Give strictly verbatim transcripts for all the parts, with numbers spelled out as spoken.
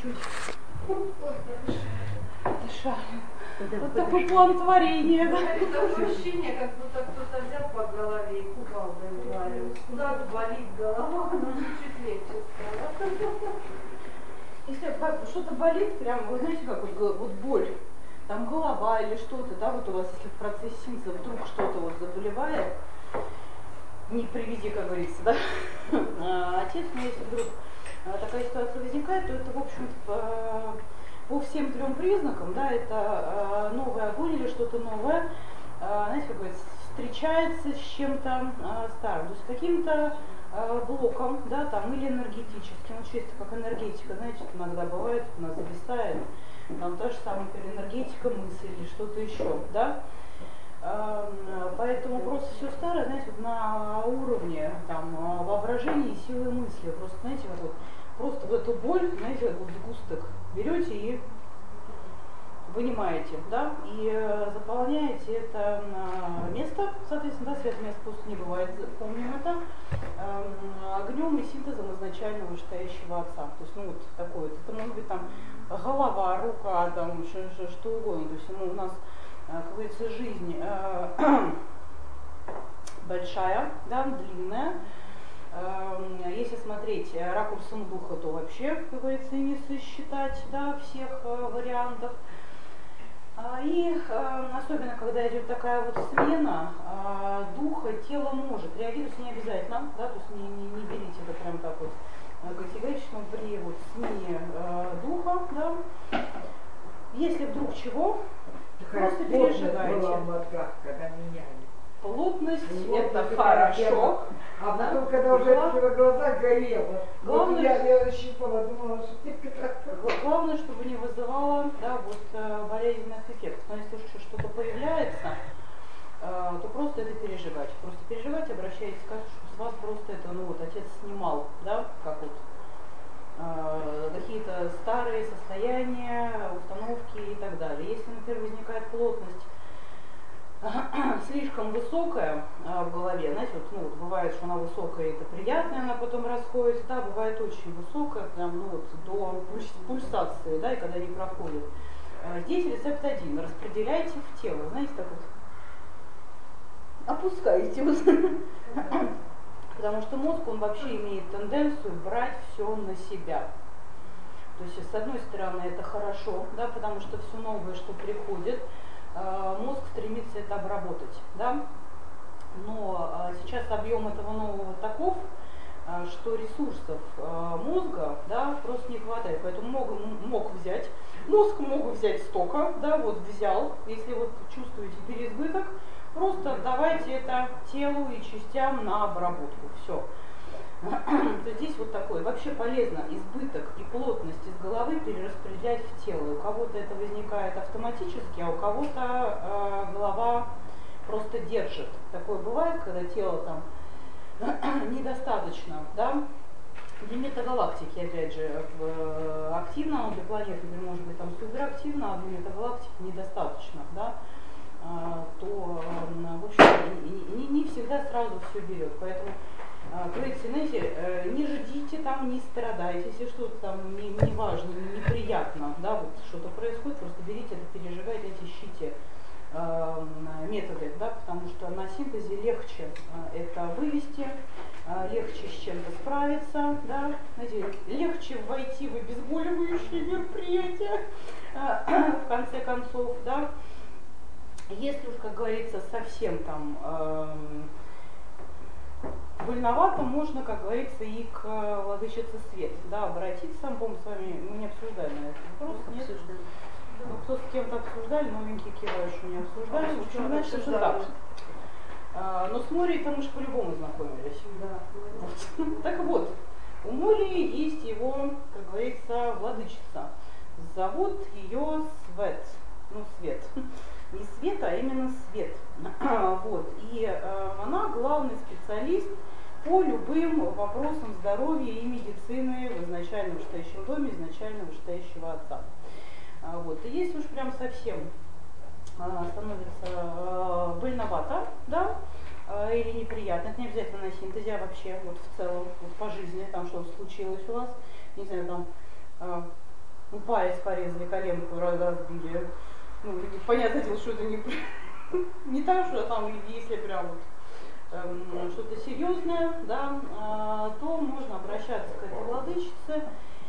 чуть-чуть дышали. Вот такой план творения. Да? Это ощущение, как будто кто-то взял по голове и кувалдой ударил. Куда-то болит голова, но чуть легче стало. Если что-то болит, прям, вы знаете, как вот, вот боль, там голова или что-то, да, вот у вас, если в процессе синтеза вдруг что-то вот заболевает, не приведи, как говорится, да, а, отец, но если вдруг а, такая ситуация возникает, то это, в общем-то, по, по всем трем признакам, да, это а, новый огонь или что-то новое, а, знаете, как говорится, встречается с чем-то а, старым, то есть каким-то а, блоком, да, там, или энергетическим, вот чисто как энергетика, знаете, иногда бывает, у нас зависает, там та же самая энергетика, мысль или что-то еще, да. Поэтому просто все старое, знаете, вот на уровне там, воображения, силы мысли. Просто, знаете, вот, просто в эту боль, знаете, вот сгусток берете и вынимаете, да, и заполняете это место, соответственно, да, свет мест просто не бывает, помним это, огнем и синтезом изначально вышестоящего отца. То есть, ну вот такой вот, это может быть там голова, рука, там, что, что, что угодно. То есть, ну, у нас, как говорится, жизнь э, большая, да, длинная. Э, если смотреть ракурсом духа, то вообще, как говорится, и не сосчитать, да, всех э, вариантов. И э, особенно, когда идет такая вот смена э, духа, тело может реагировать, не обязательно, да, то есть не, не, не берите это прям так вот категорично при вот смене э, духа, да. Если вдруг чего, такая просто переживайте. Была в мозгах, когда меняли. Плотность ну, это хорошо. А да? потом, когда уже открыла глаза, горело. Главное, вот я, я щипала, думала, что ты главное, чтобы не вызывало, да, вот, болезненных эффектов. Но если уж что-то появляется, то просто это переживать. Просто переживать, обращайтесь к отцу, что с вас просто это, ну вот, отец снимал, да, как вот какие-то старые состояния, установки и так далее. Если, например, возникает плотность слишком высокая а, в голове, знаете, вот, ну, вот бывает, что она высокая, и это приятная, она потом расходится, да, бывает очень высокая, прям, ну, вот, до пульсации, да, и когда не проходит. А, здесь рецепт один, распределяйте в тело, знаете, так вот, опускаете, потому что мозг, он вообще имеет тенденцию брать все на себя. То есть, с одной стороны, это хорошо, да, потому что все новое, что приходит, мозг стремится это обработать, да? Но сейчас объем этого нового таков, что ресурсов мозга, да, просто не хватает. Поэтому мог, мог взять, мозг мог взять столько, да, вот взял, если вот чувствуете переизбыток, просто отдавайте это телу и частям на обработку, все. То здесь вот такое. Вообще полезно избыток и плотность из головы перераспределять в тело. У кого-то это возникает автоматически, а у кого-то э, голова просто держит. Такое бывает, когда тело там недостаточно, да? Для метагалактики, опять же, в, активно, для планеты, например, может быть там суперактивно, а для метагалактики недостаточно, да? А, то, в общем, не, не всегда сразу все берет. Поэтому говорится, знаете, не ждите там, не страдайте, если что-то там не, не важно, неприятно, да, вот что-то происходит, просто берите это, переживайте, ищите э, методы, да, потому что на синтезе легче э, это вывести, э, легче с чем-то справиться, да, знаете, легче войти в обезболивающее мероприятие, э, в конце концов, да. Если уж, как говорится, совсем там э, больновато, можно, как говорится, и к владычице свет, да, обратиться. Сам, помню, с вами мы не обсуждали на этот вопрос. Нет? Обсуждали. Ну, кто с кем-то обсуждали, новенькие кивают, что не обсуждали. В общем, значит, это так. А, но с Морией-то мы же по-любому знакомились. Да. Вот. Так вот, у Мории есть его, как говорится, владычица. Зовут ее Свет. Ну, Свет. Не Света, а именно Свет. Вот. И э, она главный специалист по любым вопросам здоровья и медицины в изначально вышестоящем доме, изначально вышестоящего отца. А, вот. И если уж прям совсем а, становится а, больновато, да, а, или неприятно, это не обязательно на синтезе, а вообще вот в целом, вот по жизни, там что случилось у вас, не знаю, там а, ну, палец порезали, коленку разбили. Ну, понятное дело, что это не, не так, что там, если прям вот, эм, что-то серьезное, да, э, то можно обращаться к этой владычице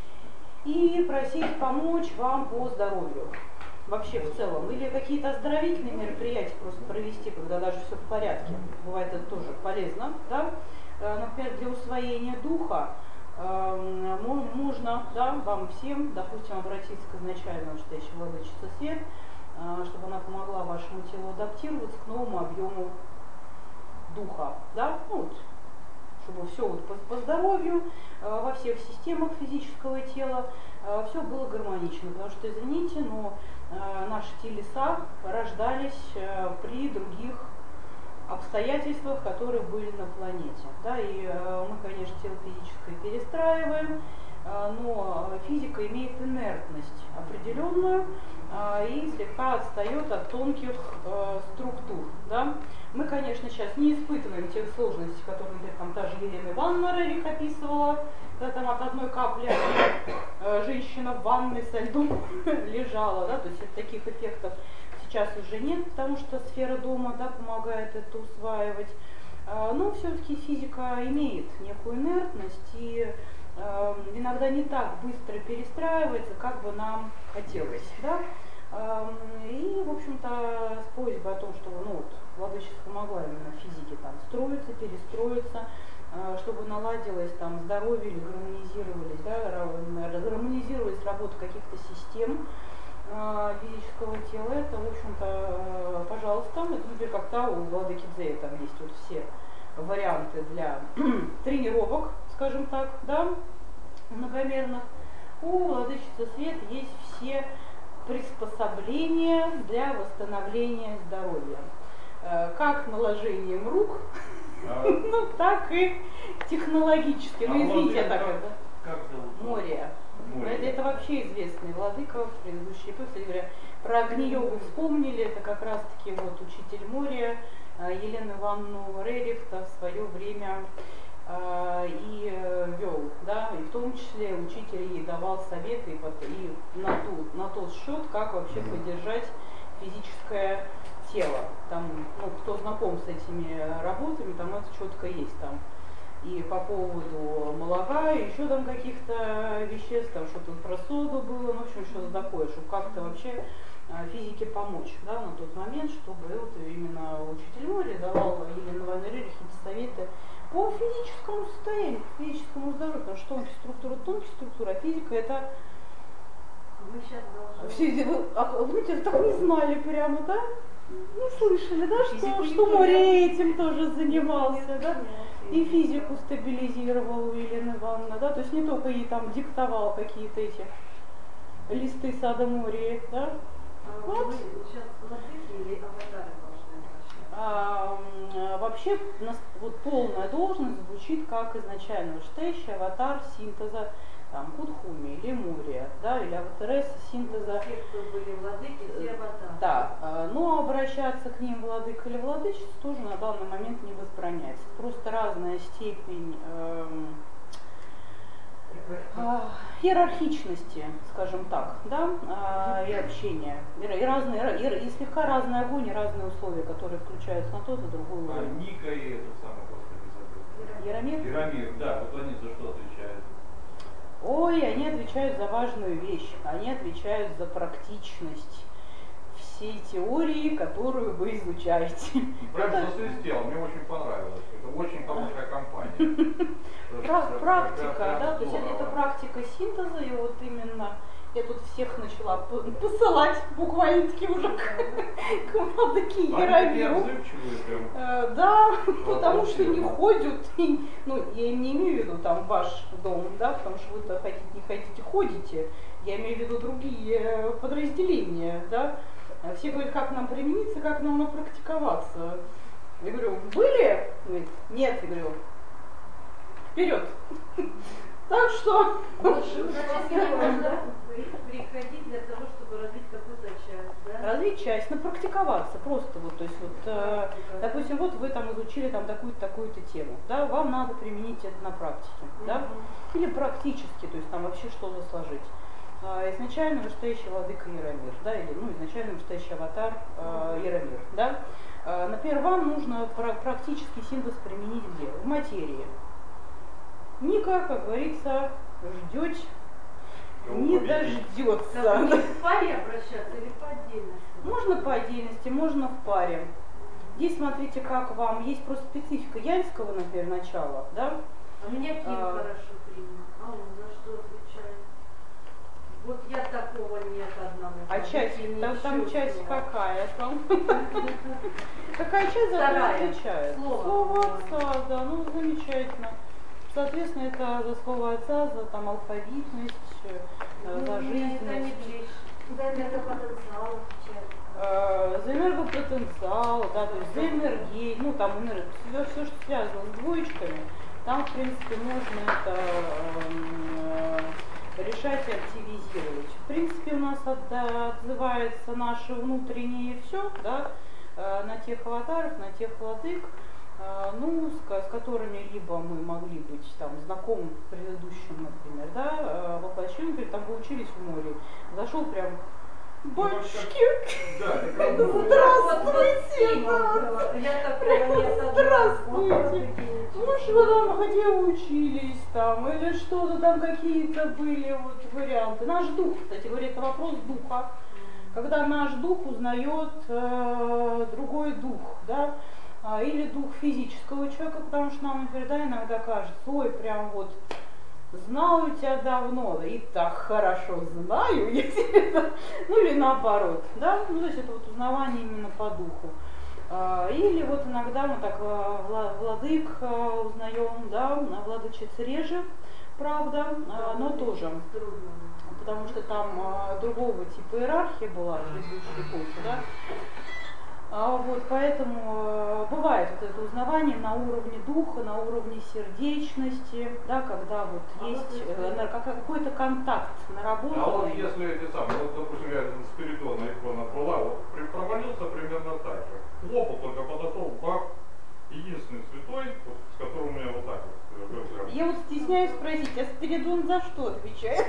и просить помочь вам по здоровью. Вообще в целом. Или какие-то оздоровительные мероприятия просто провести, когда даже все в порядке. Бывает это тоже полезно. Да? Например, для усвоения духа э, можно, да, вам всем, допустим, обратиться к изначально настоящей владычице свет, э, чтобы она помогла вашему телу адаптироваться к новому объему духа. Да? Ну, вот, чтобы все вот по, по здоровью, э, во всех системах физического тела э, все было гармонично. Потому что, извините, но э, наши телеса рождались э, при других обстоятельствах, которые были на планете. Да, и э, мы, конечно, тело физическое перестраиваем, э, но физика имеет инертность определенную э, и слегка отстает от тонких э, структур. Да. Мы, конечно, сейчас не испытываем тех сложностей, которые, например, там та же Елена Ивановна Рерих описывала, когда там от одной капли э, женщина в ванной со льдом лежала, да, то есть таких эффектов сейчас уже нет, потому что сфера дома, да, помогает это усваивать. Э, но все-таки физика имеет некую инертность и э, иногда не так быстро перестраивается, как бы нам хотелось. Да? И, в общем-то, с просьбой о том, чтобы, ну, вот, владычица помогла именно физике там строиться, перестроиться, чтобы наладилось там здоровье или гармонизировались, да, гармонизировалась работа каких-то систем физического тела. Это, в общем-то, пожалуйста, это, например, как то у владыки Дзея там есть вот все варианты для тренировок, скажем так, да, многомерных. У владычицы Свет есть все приспособления для восстановления здоровья. Как наложением рук, а, ну так и технологически. А ну извините, так как, это. Как зовут? Море. Это, это вообще известный владыка в предыдущей эпохе. Кстати говоря, про Агни-йогу вспомнили, это как раз таки вот учитель Мория, Елену Ивановну Рерих-то в свое время и вел, да, и в том числе учитель ей давал советы и, и на, ту, на тот счет, как вообще поддержать физическое тело. Там, ну, кто знаком с этими работами, там это четко есть там. И по поводу молока, и еще там каких-то веществ, там что-то про соду было, ну, в общем, что-то такое, чтобы как-то вообще физике помочь, да, на тот момент, чтобы вот именно учитель Мория давал Елене Ивановне Рерих эти советы по физическому состоянию, по физическому здоровью, потому что тонкие структуры, тонкие структуры, а физика это... Мы сейчас должны... Все, вы, а, знаете, так не знали прямо, да? Не слышали, да, что, что Мория этим тоже занимался, да? И физику стабилизировал у Елены Ивановны, да? То есть не только ей там диктовал какие-то эти листы сада Мории, да? А вот. Вы сейчас владыки или аватары должны начать? А, вообще вот полная должность звучит как изначально штещ, аватар синтеза там Кудхуми или Мурия, да, или аватаресса синтеза. Те, кто были владыки, все аватары. Да, но обращаться к ним владыка или владычица тоже на данный момент не возбраняется. Просто разная степень эм, э, иерархичности, скажем так, да, э, и общения. И, и, разные, и, и слегка разный огонь, и разные условия, которые включаются на тот и другой уровень. А Ника и это самое, господи, забыл. Яромир? Яромир, да, вот они за что отвечают? Ой, они отвечают за важную вещь, они отвечают за практичность всей теории, которую вы изучаете. Прям засвистело, мне очень понравилось. Это очень хорошая компания. Практика, да, то есть это практика синтеза, и вот именно я тут всех начала посылать буквально-таки уже к владыке Яромиру. Да, потому что не ходят, ну, я не имею в виду там ваш дом, да, потому что вы-то хотите, не хотите, ходите, я имею в виду другие подразделения, да. Все говорят, как нам примениться, как нам напрактиковаться. Я говорю, были? Говорит, нет, я говорю, вперед. Так что... Приходить для того, чтобы развить какую-то часть, да? Развить часть, напрактиковаться просто вот, то есть вот, э, допустим, вот вы там изучили там такую-то, такую-то тему, да, вам надо применить это на практике, mm-hmm. да, или практически, то есть там вообще что-то сложить. э, изначально вышестоящий владыка Яромир, да, или ну, изначально вышестоящий аватар э, Яромир, да. Э, например, вам нужно про- практический синтез применить где? В материи. Ника, как говорится, ждет, не дождется. Так, мне в паре обращаться или по отдельности? Можно по отдельности, можно в паре. Здесь смотрите, как вам. Есть просто специфика янского, например, начала, да? А меня Ким А. хорошо принял. А он за что отвечает? Вот я такого нет одного. А часть, не там, там чувствовала. часть какая там? Какая часть за что Вторая. отвечает? Слово. Слово отца, да, ну замечательно. Соответственно, это за слово отца, за там алфавитность, э, Ну, за Это не жизненность. блещет. Да, энергопотенциал отвечает. Э, за энергопотенциал, да, то есть за энергию, ну там энерг... все, все, что связано с двоечками, там, в принципе, можно это э, решать и активизировать. В принципе, у нас отда- отзывается наше внутреннее все, да, э, на тех аватаров, на тех владык, э, ну, с, с которыми либо мы могли быть там знакомы в предыдущем, например, да, э, воплощении, например, там вы учились в море, зашел прям батюшки. Да, это как бы. Здравствуйте! Вот я такого не согласна. Здравствуйте! Ну что там, где учились там, или что-то там какие-то были вот варианты. Наш дух, кстати говоря, это вопрос духа. Когда наш дух узнает э, другой дух, да, а, или дух физического человека, потому что нам, например, да, иногда кажется, ой, прям вот знаю тебя давно, и так хорошо знаю, я тебя, ну или наоборот, да, ну то есть это вот узнавание именно по духу. Или вот иногда мы так владык узнаем, да, владычиц реже, правда, но тоже, потому что там другого типа иерархия была в предыдущей эпохе, да. А вот, поэтому бывает вот это узнавание на уровне духа, на уровне сердечности, да, когда вот А есть вот э, какой-то контакт наработанный. А вот если эти самые, вот, допустим, я Спиридона икона была, вот при- провалился примерно так же. Хлопал, только подошел, бах, единственный святой, вот, с которым у меня вот так вот. э, прям. Я вот стесняюсь спросить, а Спиридон за что отвечает?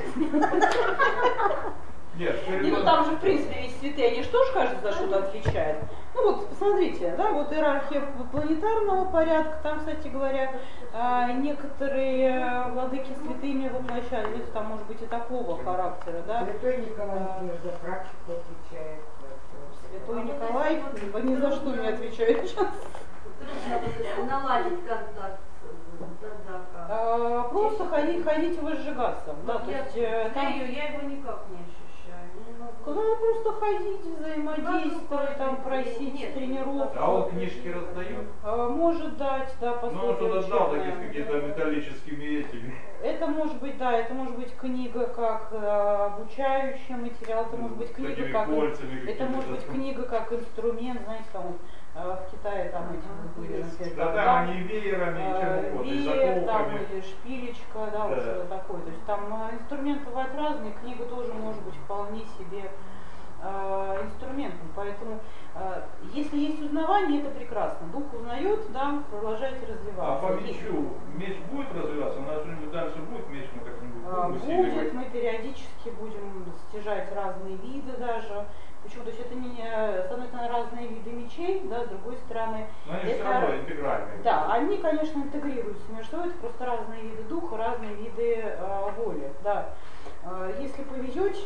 Нет, Не, ну Спиридон. там же, в принципе, ведь святые, они же тоже, кажется, за что-то отвечают. Ну вот, посмотрите, да, вот иерархия планетарного порядка, там, кстати говоря, а, некоторые владыки святыми воплощали, видите, там может быть и такого характера, да. Святой Николай за практику отвечает. Святой Николай ни за что не отвечает сейчас. Трудно наладить контакт. Тогда как? А, просто ходить, ходить и возжигаться, да, то Я есть э, там... знаю, я его никак не ощущаю. Не могу. Куда просто ходить, взаимодействовать, там, Нет, просить тренировок. А он книжки раздает? А, может дать, да, Ну, он пословие что-то дал учебное. такие какие-то металлическими этими. Это может быть, да, это может быть книга как э, обучающий материал, это может быть книга Такими как... кольцами Это какими-то. может быть книга как инструмент, знаете, там вот, э, в Китае там эти вот были, например, Да там, там да, они веерами и чем э, угодно, и веер, там, заколками. или шпилечка, да, Да. вот что-то такое. То есть там э, инструменты бывают разные, книга тоже может быть вполне себе э, инструментом. Поэтому, э, если есть узнавание, это прекрасно. Дух узнает, да, продолжайте А развиваться. по мечу меч будет развиваться? У нас же дальше будет меч, мы как-нибудь А, будем Будет, усиливать? мы периодически будем стяжать разные виды даже. Почему? То есть это не, с одной стороны, разные виды мечей, да, с другой стороны, Но они это- все равно интегральные. да, они, конечно, интегрируются между собой, это просто разные виды духа, разные виды э, воли, да. Э, если повезете,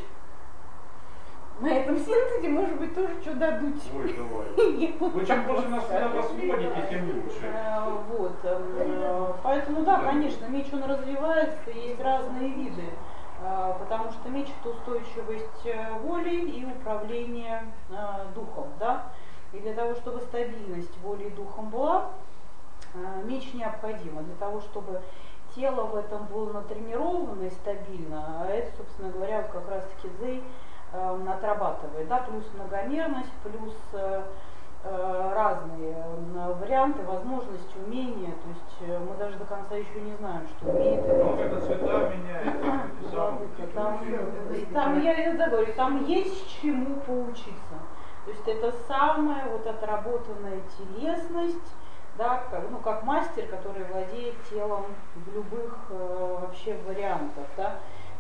на этом синтезе, может быть, тоже что дадут. Ой, давай. Я вот Вы так чем больше вот нас скажу. сюда восводите, тем лучше. Э, Вот, э, поэтому да, конечно, меч он развивается, есть разные виды, э, потому что меч это устойчивость э, воли и управление э, духом, да, и для того, чтобы стабильность воли и духом была, э, меч необходимо, для того, чтобы тело в этом было натренировано и стабильно, а это, собственно говоря, вот как раз-таки дзей э, отрабатывает, да, плюс многомерность, плюс э, э, разные э, варианты, возможности, умения, то есть э, мы даже до конца еще не знаем, что умеет это. Ну, это цвета меняет, эти самые. Там, там, я иногда говорю, там есть чему поучиться. То есть это самая вот отработанная телесность, да, как, ну, как мастер, который владеет телом в любых э, вообще вариантах, да.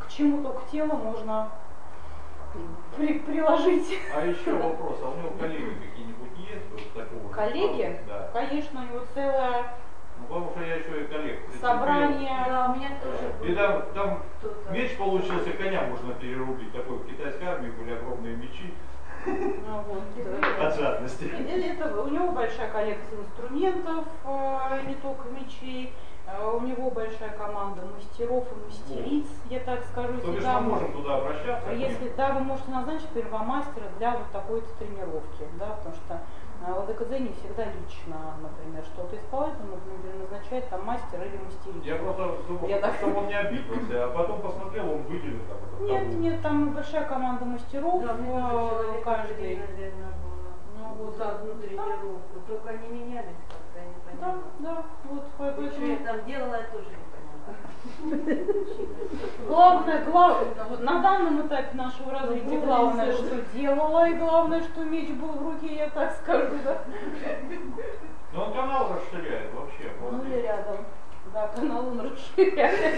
к чему только тело можно при, приложить. А еще вопрос, а у него коллеги какие-нибудь есть? Вот такого Коллеги? Да. Конечно, у него целое Ну, потому что я еще и коллег. собрание. Да, у меня тоже. И там, там кто-то. меч получился, коня можно перерубить. Такой в китайской армии были огромные мечи. Ну, вот, От жадности. это, у него большая коллекция инструментов, не только мечей. У него большая команда мастеров и мастериц, я так скажу. То есть мы можем туда обращаться? Если да, вы можете назначить первомастера для вот такой-то тренировки, да, потому что в ЛДКЗ не всегда лично, например, что-то исполнять, он, например, назначает там мастер или мастерицу. Я просто думал, Я так... чтобы он не обиделся, а потом посмотрел, он выделил там это. Нет, того. Нет, там большая команда мастеров, Да, э, каждый. Наверное, было. Ну, вот одну тренировку, да. Только они менялись как-то, я не поняла. Да, да, вот поэтому. Что я там делала, я тоже не поняла. Главное, главное, вот на данном этапе нашего развития главное, что делала, и главное, что меч был в руке, я так скажу, да. Но он канал расширяет вообще. Ну или рядом. Да, канал он расширяет.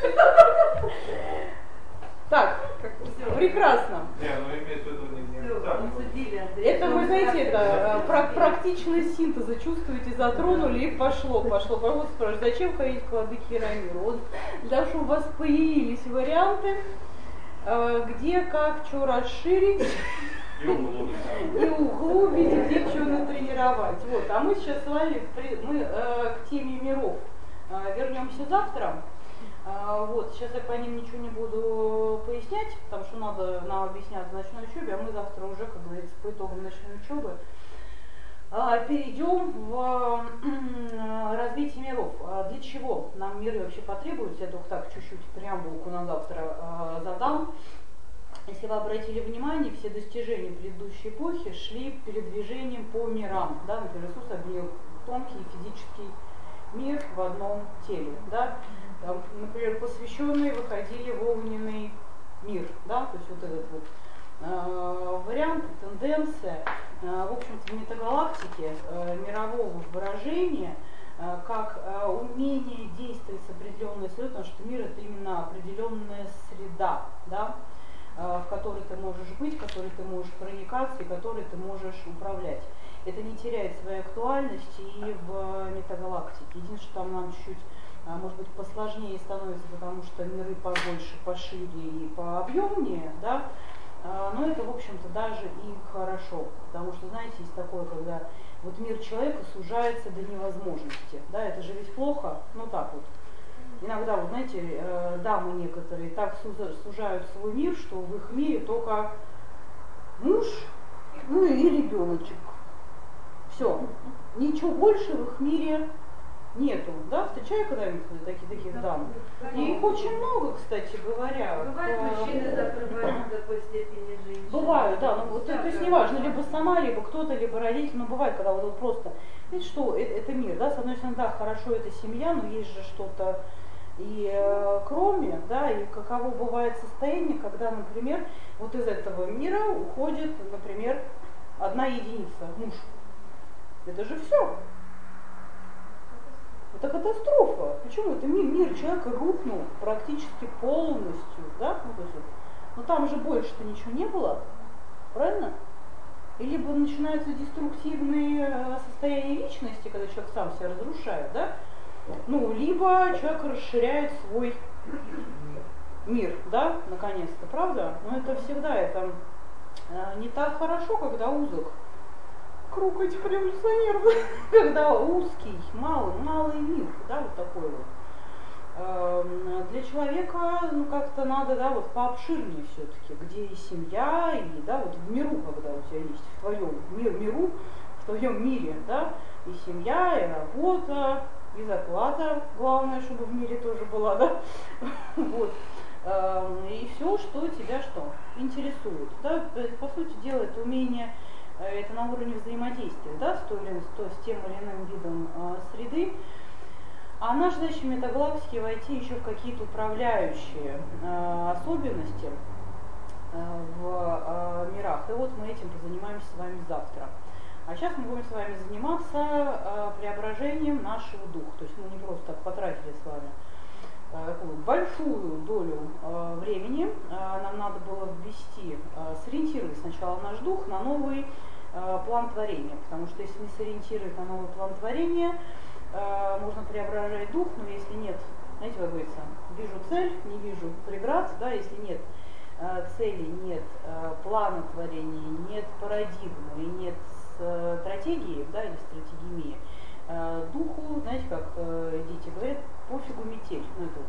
Так, прекрасно. Не, ну имеется в виду не, не Все, так. обсудили, Андрей. Это вы знаете, это практичность синтеза чувствуете, затронули и пошло, пошло. Вот спрашивают, зачем ходить к владыке Рамиру? Вот для того, чтобы у вас появились варианты, где, как, что расширить. И углубить. И углубить, где что натренировать. Вот. А мы сейчас с вами мы, э, к теме миров э, вернемся завтра. Э, вот. Сейчас я по ним ничего не буду пояснять, потому что надо нам объяснять в ночной учебе, а мы завтра уже, как говорится, по итогам ночной учебы э, перейдем в э, развитие миров. А для чего нам миры вообще потребуются? Я только так чуть-чуть преамбулку на завтра э, задам. Если вы обратили внимание, все достижения предыдущей эпохи шли передвижением по мирам. Да? Например, Иисус объединил тонкий и физический мир в одном теле. Да? Там, например, посвященные выходили в огненный мир. Да? То есть вот этот вот э, вариант, тенденция, э, в общем-то, в метагалактике э, мирового выражения, э, как э, умение действовать с определенной средой, потому что мир это именно определенная среда. Да? В которой ты можешь быть, в которой ты можешь проникаться и которой ты можешь управлять. Это не теряет своей актуальности и в метагалактике. Единственное, что там нам чуть-чуть, может быть, посложнее становится, потому что миры побольше, пошире и пообъемнее, да? Но это, в общем-то, даже и хорошо. Потому что, знаете, есть такое, когда вот мир человека сужается до невозможности. Да? Это же ведь плохо, ну так вот. Иногда, вот знаете, дамы некоторые так сужают свой мир, что в их мире только муж, ну и ребеночек. Все. Ничего больше в их мире нету. Да? Встречаю когда-нибудь таких, таких дам? И их очень много, кстати говоря. Бывают мужчины закрывают в такой степени женщин. Бывают, да. Ну, вот, то есть неважно, либо сама, либо кто-то, либо родитель. Но бывает, когда вот, вот просто, видите, что это, это мир, да, с одной стороны, да, хорошо, это семья, но есть же что-то и э, кроме, да, и каково бывает состояние, когда, например, вот из этого мира уходит, например, одна единица, муж. Это же все. Это катастрофа. Почему? Это мир, мир человека рухнул практически полностью, да? Ну, то есть, но там же больше-то ничего не было, правильно? И либо начинаются деструктивные состояния личности, когда человек сам себя разрушает, да? Ну, либо человек расширяет свой мир, да, наконец-то, правда? Но это всегда, это э, не так хорошо, когда узок круг этих революционеров, когда узкий, малый, малый мир, да, вот такой вот. Э, для человека, ну, как-то надо, да, вот пообширнее все-таки, где и семья, и, да, вот в миру, когда у тебя есть, в твоем мир, миру, в твоем мире, да, и семья, и работа, и зарплата, главное, чтобы в мире тоже была, да, вот, и все, что тебя что интересует, да, по сути дела, это умение, это на уровне взаимодействия, да, с, той, с тем или иным видом среды, а наша задача в метагалактике войти еще в какие-то управляющие особенности в мирах, и вот мы этим позанимаемся с вами завтра. А сейчас мы будем с вами заниматься э, преображением нашего духа. То есть мы не просто так потратили с вами такую большую долю э, времени э, нам надо было ввести, э, сориентировать сначала наш дух на новый э, план творения, потому что если не сориентировать на новый план творения, э, можно преображать дух, но если нет, знаете, как говорится, вижу цель, не вижу преград, да, если нет э, цели, нет э, плана творения, нет парадигмы и нет э, стратегии, да, или стратегемии, э, духу, знаете, как э, дети говорят, пофигу метель. Ну, это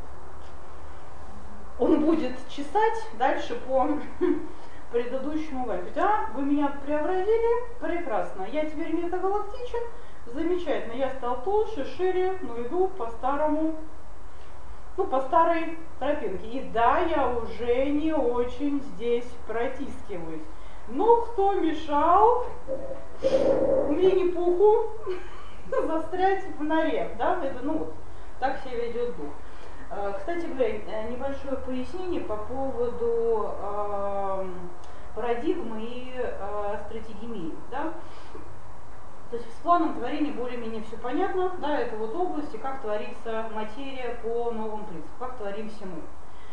вот. Он будет чесать дальше по предыдущему варианту. Говорит, а, вы меня преобразили, прекрасно, я теперь метагалактичен, замечательно, я стал толще, шире, но иду по старому, ну, по старой тропинке. И да, я уже не очень здесь протискиваюсь. Но кто мешал Винни-Пуху застрять в норе, да, это, ну, вот, так себя ведет дух. Кстати говоря, небольшое пояснение по поводу э, парадигмы и э, стратегемии, да. То есть с планом творения более-менее все понятно, да, это вот области, как творится материя по новым принципам, как творимся мы.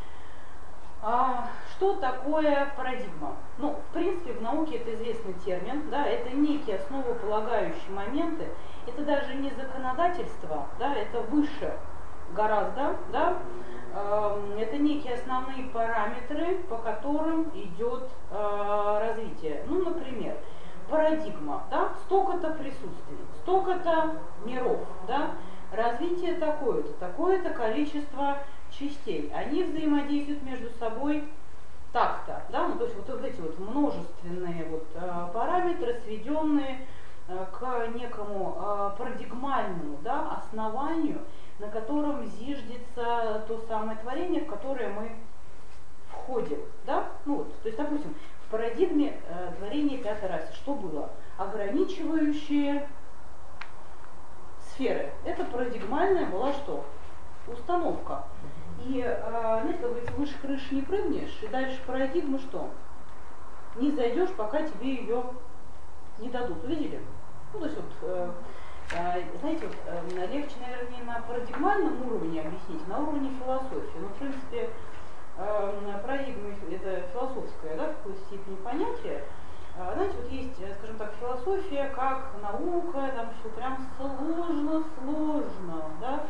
А, что такое парадигма? Ну, в принципе, в науке это известный термин, да, это некие основополагающие моменты, это даже не законодательство, да, это выше гораздо, да, э, это некие основные параметры, по которым идет э, развитие. Ну, например, парадигма, да, столько-то присутствий, столько-то миров, да, развитие такое-то, такое-то количество частей, они взаимодействуют между собой так-то, да, ну, то есть вот, вот эти вот множественные вот, э, параметры, сведенные э, к некому э, парадигмальному, да, основанию, на котором зиждется то самое творение, в которое мы входим, да, ну вот, то есть, допустим, в парадигме э, творения пятой расы что было? Ограничивающие сферы. Это парадигмальная была что? Установка. И, э, знаете, как говорится, выше крыши не прыгнешь, и дальше парадигмы что? Не зайдешь, пока тебе ее не дадут. Увидели? Ну, то есть вот, э, э, знаете, вот, э, легче, наверное, не на парадигмальном уровне объяснить, а на уровне философии. Но, в принципе, э, парадигма это философское, да, в какой степени понятие. Э, знаете, вот есть, скажем так, философия как наука, там все прям сложно, сложно, да.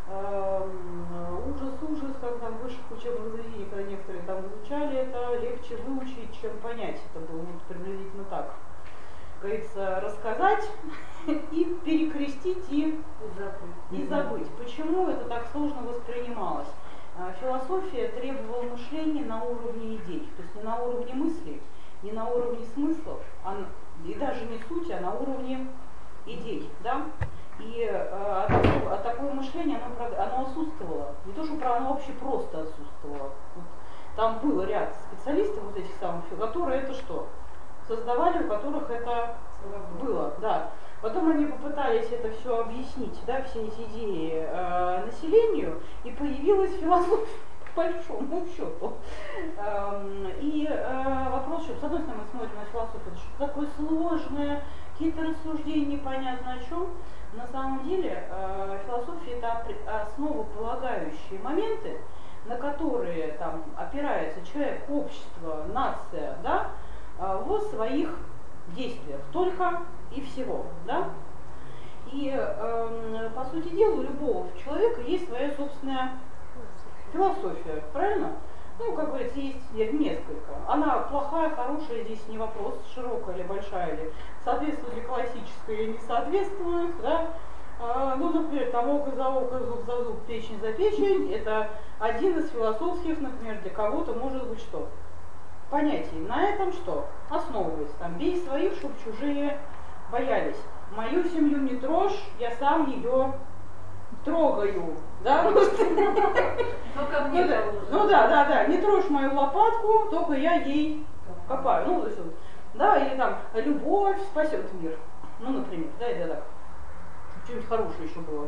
Ужас, ужас, как там в высших учебных заведениях, когда некоторые там изучали это, легче выучить, чем понять. Это было вот приблизительно так. Говорится, рассказать и перекрестить и забыть. и забыть. Почему это так сложно воспринималось? Философия требовала мышления на уровне идей, то есть не на уровне мыслей, не на уровне смыслов, а, и даже не сути, а на уровне идей. Да? И э, такое, такое мышление, оно, оно отсутствовало. Не то, что оно вообще просто отсутствовало. Вот, там был ряд специалистов, вот этих самых, которые это что? Создавали, у которых это было. Да. Потом они попытались это все объяснить, да, все эти идеи э, населению, и появилась философия, по большому счету. Эм, и э, вопрос, что, с одной стороны, мы смотрим на философию, что такое сложное, какие-то рассуждения непонятно о чем. На самом деле э, философия это основополагающие моменты, на которые там опирается человек, общество, нация, да, э, в своих действиях только и всего, да. И э, по сути дела у любого человека есть своя собственная философия, правильно? Ну, как говорится, есть несколько. Она плохая, хорошая, здесь не вопрос, широкая или большая, или соответствует ли классической или не соответствует, да. А, ну, например, там око за око, зуб за зуб, печень за печень, это один из философских, например, для кого-то может быть что? Понятий. На этом что? Основывается. Там, бей своих, чтоб чужие боялись. Мою семью не трожь, я сам ее трогаю, да? Только мне положено. Ну да, да, да, не трожь мою лопатку, только я ей копаю. Ну, то есть, да, или там, любовь спасет мир. Ну, например, да, или так. Что-нибудь хорошее еще было.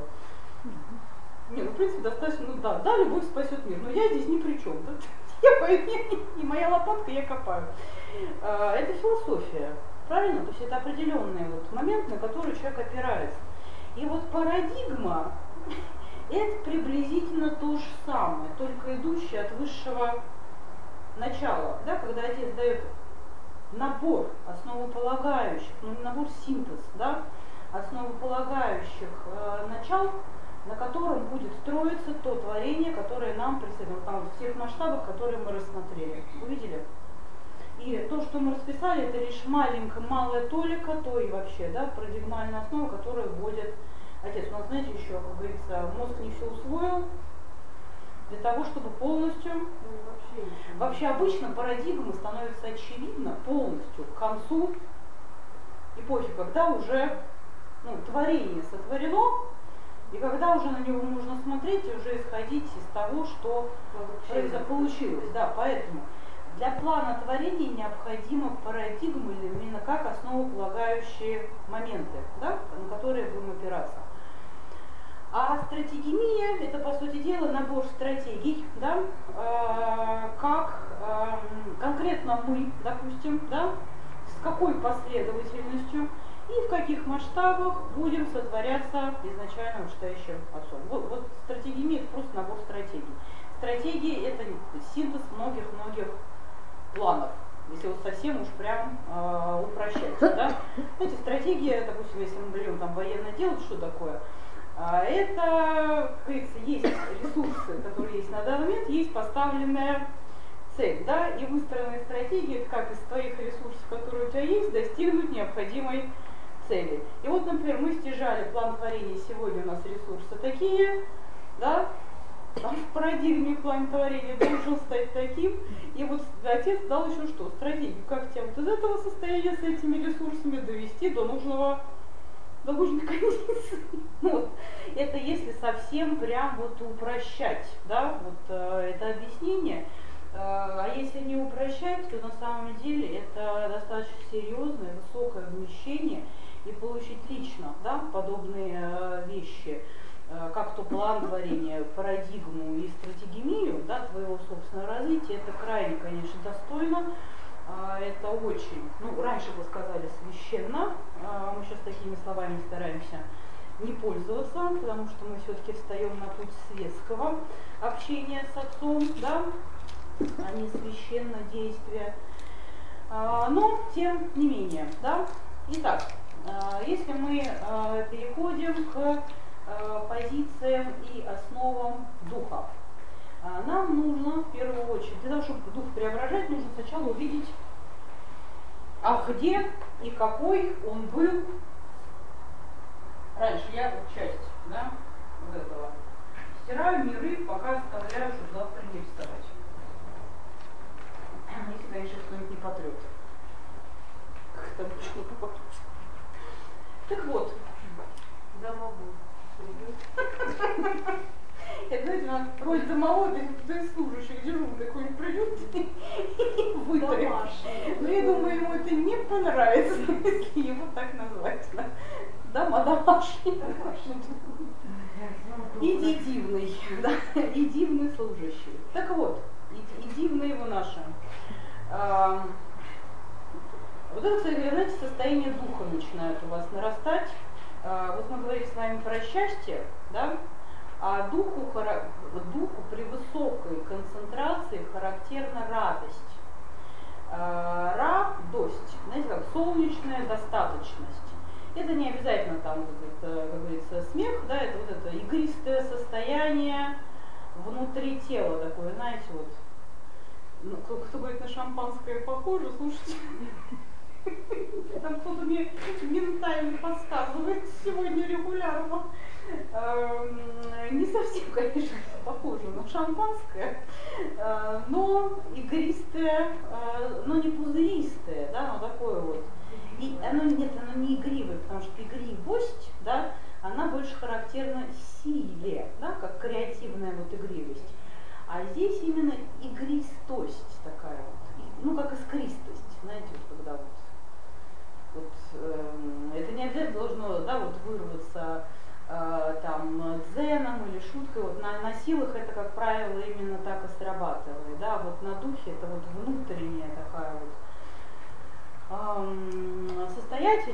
Не, ну, в принципе, достаточно, ну да, да, любовь спасет мир, но я здесь ни при чем. Я, и моя лопатка, я копаю. Это философия, правильно? То есть это определенный вот момент, на который человек опирается. И вот парадигма Это приблизительно то же самое, только идущее от высшего начала, да, когда отец дает набор основополагающих, ну не набор, синтез, да, основополагающих э, начал, на котором будет строиться то творение, которое нам представлено, там, в тех масштабах, которые мы рассмотрели. Увидели? И то, что мы расписали, это лишь маленькая, малая толика той вообще, да, парадигмальная основа, которую вводит отец. У нас, знаете, еще, как говорится, мозг не все усвоил для того, чтобы полностью... Ну, вообще, вообще обычно парадигма становится очевидна полностью к концу эпохи, когда уже ну, творение сотворено, и когда уже на него можно смотреть и уже исходить из того, что Получилось. получилось. Да, поэтому для плана творения необходима парадигма именно как основополагающие моменты, да, на которые будем опираться. А стратегемия – это, по сути дела, набор стратегий, да, э, как э, конкретно мы, допустим, да, с какой последовательностью и в каких масштабах будем сотворяться изначально вышестоящим отцом. Вот, вот стратегемия – это просто набор стратегий. Стратегии – это синтез многих-многих планов, если вот совсем уж прям э, упрощать. Да? Эти стратегии, допустим, если мы берем там военное дело, что такое? Это, как говорится, есть ресурсы, которые есть на данный момент, есть поставленная цель, да, и выстроенная стратегия, это как из твоих ресурсов, которые у тебя есть, достигнуть необходимой цели. И вот, например, мы стяжали план творения, сегодня у нас ресурсы такие, да, там в парадигме план творения должен стать таким, и вот отец дал еще что? Стратегию, как тебя вот из этого состояния с этими ресурсами довести до нужного до нужной кондиции. Вот. Это если совсем прям вот упрощать, да, вот э, это объяснение. Э, а если не упрощать, то на самом деле это достаточно серьезное, высокое вмещение, и получить лично, да, подобные э, вещи, э, как то план творения, парадигму и стратегемию, да, твоего собственного развития, это крайне, конечно, достойно. Это очень, ну, раньше бы сказали священно, мы сейчас такими словами стараемся не пользоваться, потому что мы все-таки встаем на путь светского общения с отцом, да, а не священное действие. Но, тем не менее, да. Итак, если мы переходим к позициям и основам духа, нам нужно, в первую очередь, для того, чтобы дух преображать, нужно сначала увидеть, а где и какой он был раньше. Я вот часть, да, вот этого стираю миры, пока оставляю, чтобы завтра не вставать. Если, конечно, кто-нибудь не потрет. Как-то больше не попадет. Так вот. Домовой придет. Это, знаете, на роль домового, да, служащих дежурный какой-нибудь придет и вытарит. Но я думаю, ему это не понравится, если его так назвать. Дома домашний. И дивный, да, и дивный служащий. Так вот, и, и дивно его наше. А, вот это, кстати, знаете, состояние духа начинает у вас нарастать. А, вот мы говорили с вами про счастье, да? А духу, духу при высокой концентрации характерна радость. Радость, знаете, как солнечная достаточность. Это не обязательно там, вот это, как говорится, смех, да, это вот это игристое состояние внутри тела такое, знаете, вот. Ну, кто, кто говорит на шампанское похоже, слушайте. Там кто-то мне ментально подсказывает сегодня регулярно. Не совсем, конечно, похоже на шампанское, но игристое, но не пузыристое, да, но такое вот. И оно, нет, оно не игривое, потому что игривость, да, она больше характерна силе, да, как креативная вот игривость. А здесь именно игристость такая вот, ну как искристость, знаете, вот когда вот, вот э, это не обязательно должно, да, вот вырваться э, там дзеном или шуткой, вот на, на силах это, как правило, именно так и срабатывает, да, вот на духе это вот внутренняя такая вот э, состоятельность.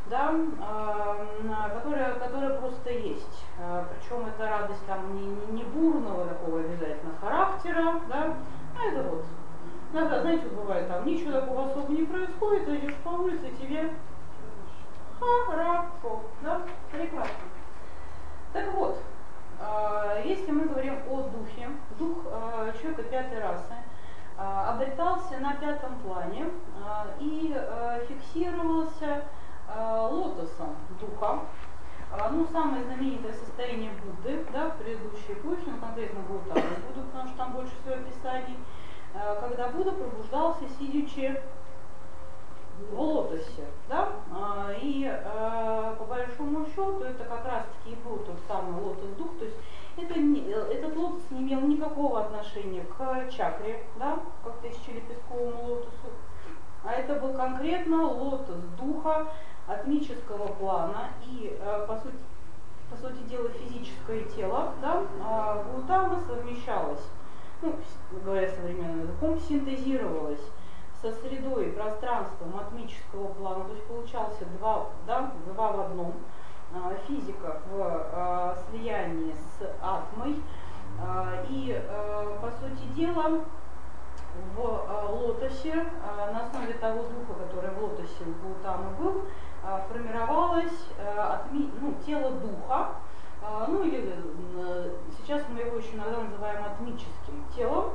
да, э, которая, которая просто есть. Э, причем это радость там не, не, не бурного такого обязательно характера, да, а это вот. Иногда, знаете, вот бывает там ничего такого особо не происходит, идешь по улице, тебе хорошо, да, прекрасно. Так вот, э, если мы говорим о духе, дух э, человека пятой расы э, обретался на пятом плане э, и э, фиксировался э, лотосом духа. Э, ну, самое знаменитое состояние Будды, да, в предыдущей эпохе, ну, конкретно Гаутамы Будды, потому что там больше всего описаний, э, когда Будда пробуждался, сидячи в лотосе, да, а, и а, по большому счету это как раз таки и был тот самый лотос дух, то есть это не, этот лотос не имел никакого отношения к чакре, да, как тысячелепестковому лотосу, а это был конкретно лотос духа атмического плана и а, по сути, по сути дела физическое тело, да, а, Гаутама совмещалось, ну, говоря современным языком, синтезировалось со средой и пространством атмического плана, то есть получался два, да, два в одном, а, физика в а, слиянии с атмой, а, и а, по сути дела в а, лотосе, а, на основе того духа, который в лотосе у Гаутамы был, а, формировалось а, атми, ну, тело духа, а, ну или а, сейчас мы его еще иногда называем атмическим телом.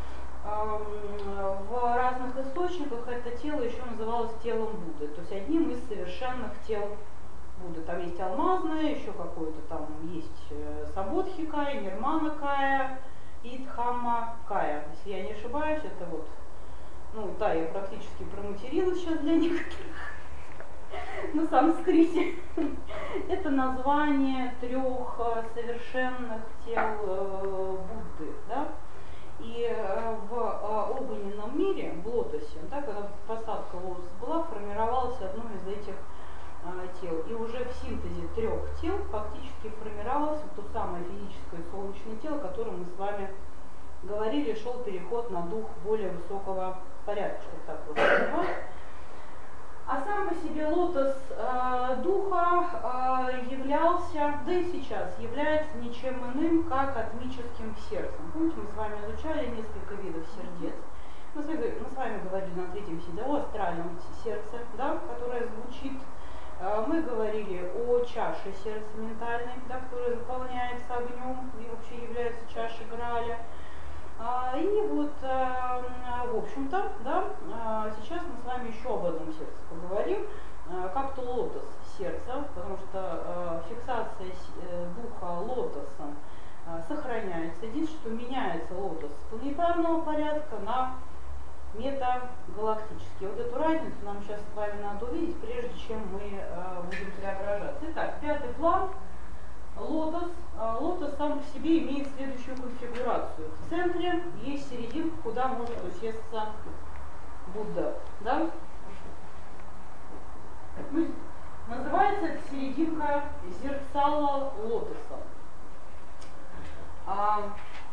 В разных источниках это тело еще называлось телом Будды, то есть одним из совершенных тел Будды. Там есть алмазное, еще какое-то там есть Сабодхи-кая, Нирмана-кая и Дхамма-кая. Если я не ошибаюсь, это вот, ну да, я практически проматерилась сейчас для некоторых на санскрите. Это название трех совершенных тел Будды, да? И в огненном мире, в лотосе, да, когда посадка лотоса была, формировалось одно из этих а, тел. И уже в синтезе трех тел фактически формировалось то самое физическое солнечное тело, о котором мы с вами говорили, шел переход на дух более высокого порядка, чтобы так вот называть. А сам по себе лотос э, духа э, являлся, да и сейчас является ничем иным, как атмическим сердцем. Помните, мы с вами изучали несколько видов сердец. Мы с вами, мы с вами говорили на третьем сидя о астральном сердце, да, которое звучит. Э, мы говорили о чаше сердца ментальной, да, которая заполняется огнем и вообще является чашей Грааля. И вот, в общем-то, да, сейчас мы с вами еще об одном сердце поговорим, как-то лотос сердца, потому что фиксация духа лотосом сохраняется. Единственное, что меняется лотос с планетарного порядка на метагалактический. Вот эту разницу нам сейчас с вами надо увидеть, прежде чем мы будем преображаться. Итак, пятый план. Лотос. Лотос сам по себе имеет следующую конфигурацию. В центре есть серединка, куда может усесться Будда. Да? Называется эта серединка зерцало лотоса. А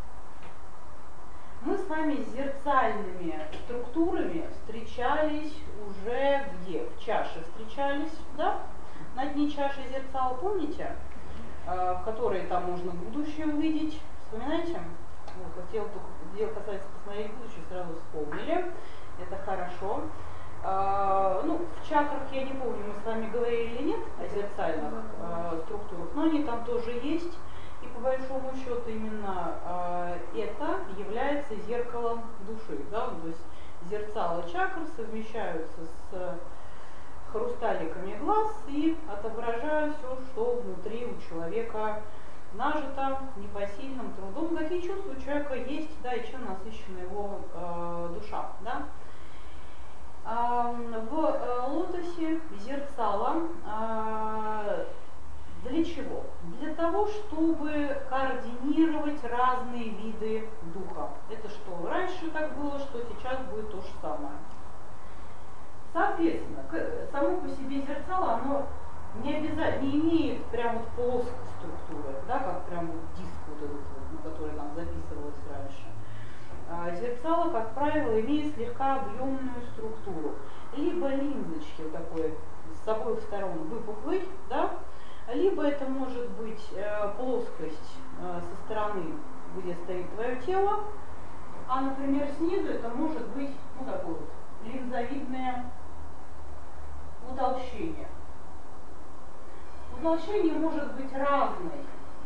мы с вами с зерцальными структурами встречались уже где? В чаше встречались, да? На дне чаши зерцала, помните? В которой там можно будущее увидеть. Вспоминаете? Вот, хотел только, дело касается посмотреть будущее, сразу вспомнили. Это хорошо. А, ну, в чакрах, я не помню, мы с вами говорили или нет, о зерцальных а, структурах, но они там тоже есть. И по большому счету именно а, это является зеркалом души. Да? То есть зерцало чакр совмещаются с хрусталиками глаз и отображают все, что внутри у человека нажито непосильным трудом, какие чувства у человека есть, да, и чем насыщена его э, душа. Да? А, в э, лотосе зерцало э, для чего? Для того, чтобы координировать разные виды духа. Это что раньше так было, что сейчас будет то же самое. Соответственно, само по себе зерцало, оно не обязательно не имеет прям вот плоской структуры, да, как прям вот диск вот этот вот, на который нам записывалось раньше. А зерцало, как правило, имеет слегка объемную структуру. Либо линзочки, вот такой с обоих сторон выпуклый, да, либо это может быть э, плоскость э, со стороны, где стоит твое тело, а, например, снизу это может быть ну, такое вот линзовидное утолщение. Утолщение может быть разной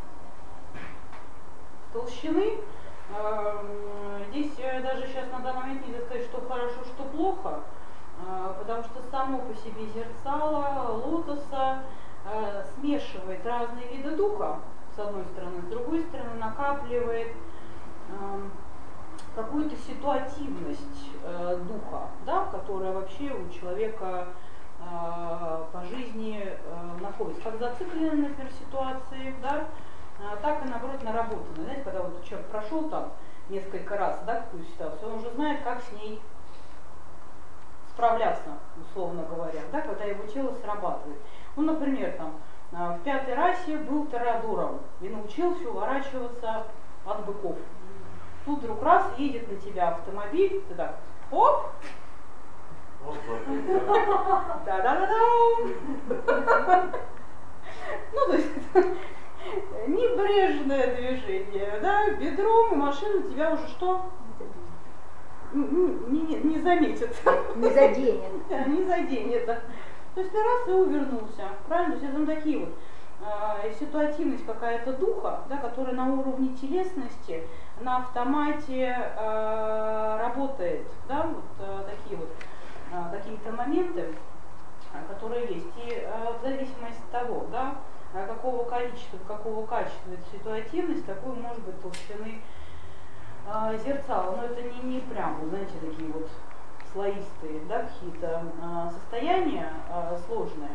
толщины. Здесь даже сейчас на данный момент нельзя сказать, что хорошо, что плохо, потому что само по себе зерцало лотоса смешивает разные виды духа, с одной стороны, с другой стороны накапливает какую-то ситуативность духа, да, которая вообще у человека по жизни находится как зацикленная, например, в ситуации, да, так и наоборот наработанная. Знаете, когда вот человек прошел там несколько раз, да, какую ситуацию, он уже знает, как с ней справляться, условно говоря, да, когда его тело срабатывает. Ну, например, там, в пятой расе был торадором и научился уворачиваться от быков. Тут вдруг раз едет на тебя автомобиль, ты так, оп! Да-да-да-да! Ну, то есть, небрежное движение, да, бедром, и машина тебя уже что? Не, не, не заметит. Не заденет. Да, не заденет. То есть ты раз и увернулся, правильно? То есть это такие вот э, ситуативность какая-то духа, да, которая на уровне телесности на автомате э, работает, да, вот э, такие вот э, какие-то моменты, которые есть. И э, в зависимости от того, да, какого количества, какого качества эта ситуативность, такой может быть толщины э, зерцала. Но это не, не прям, знаете, такие вот слоистые, да, какие-то э, состояния э, сложные.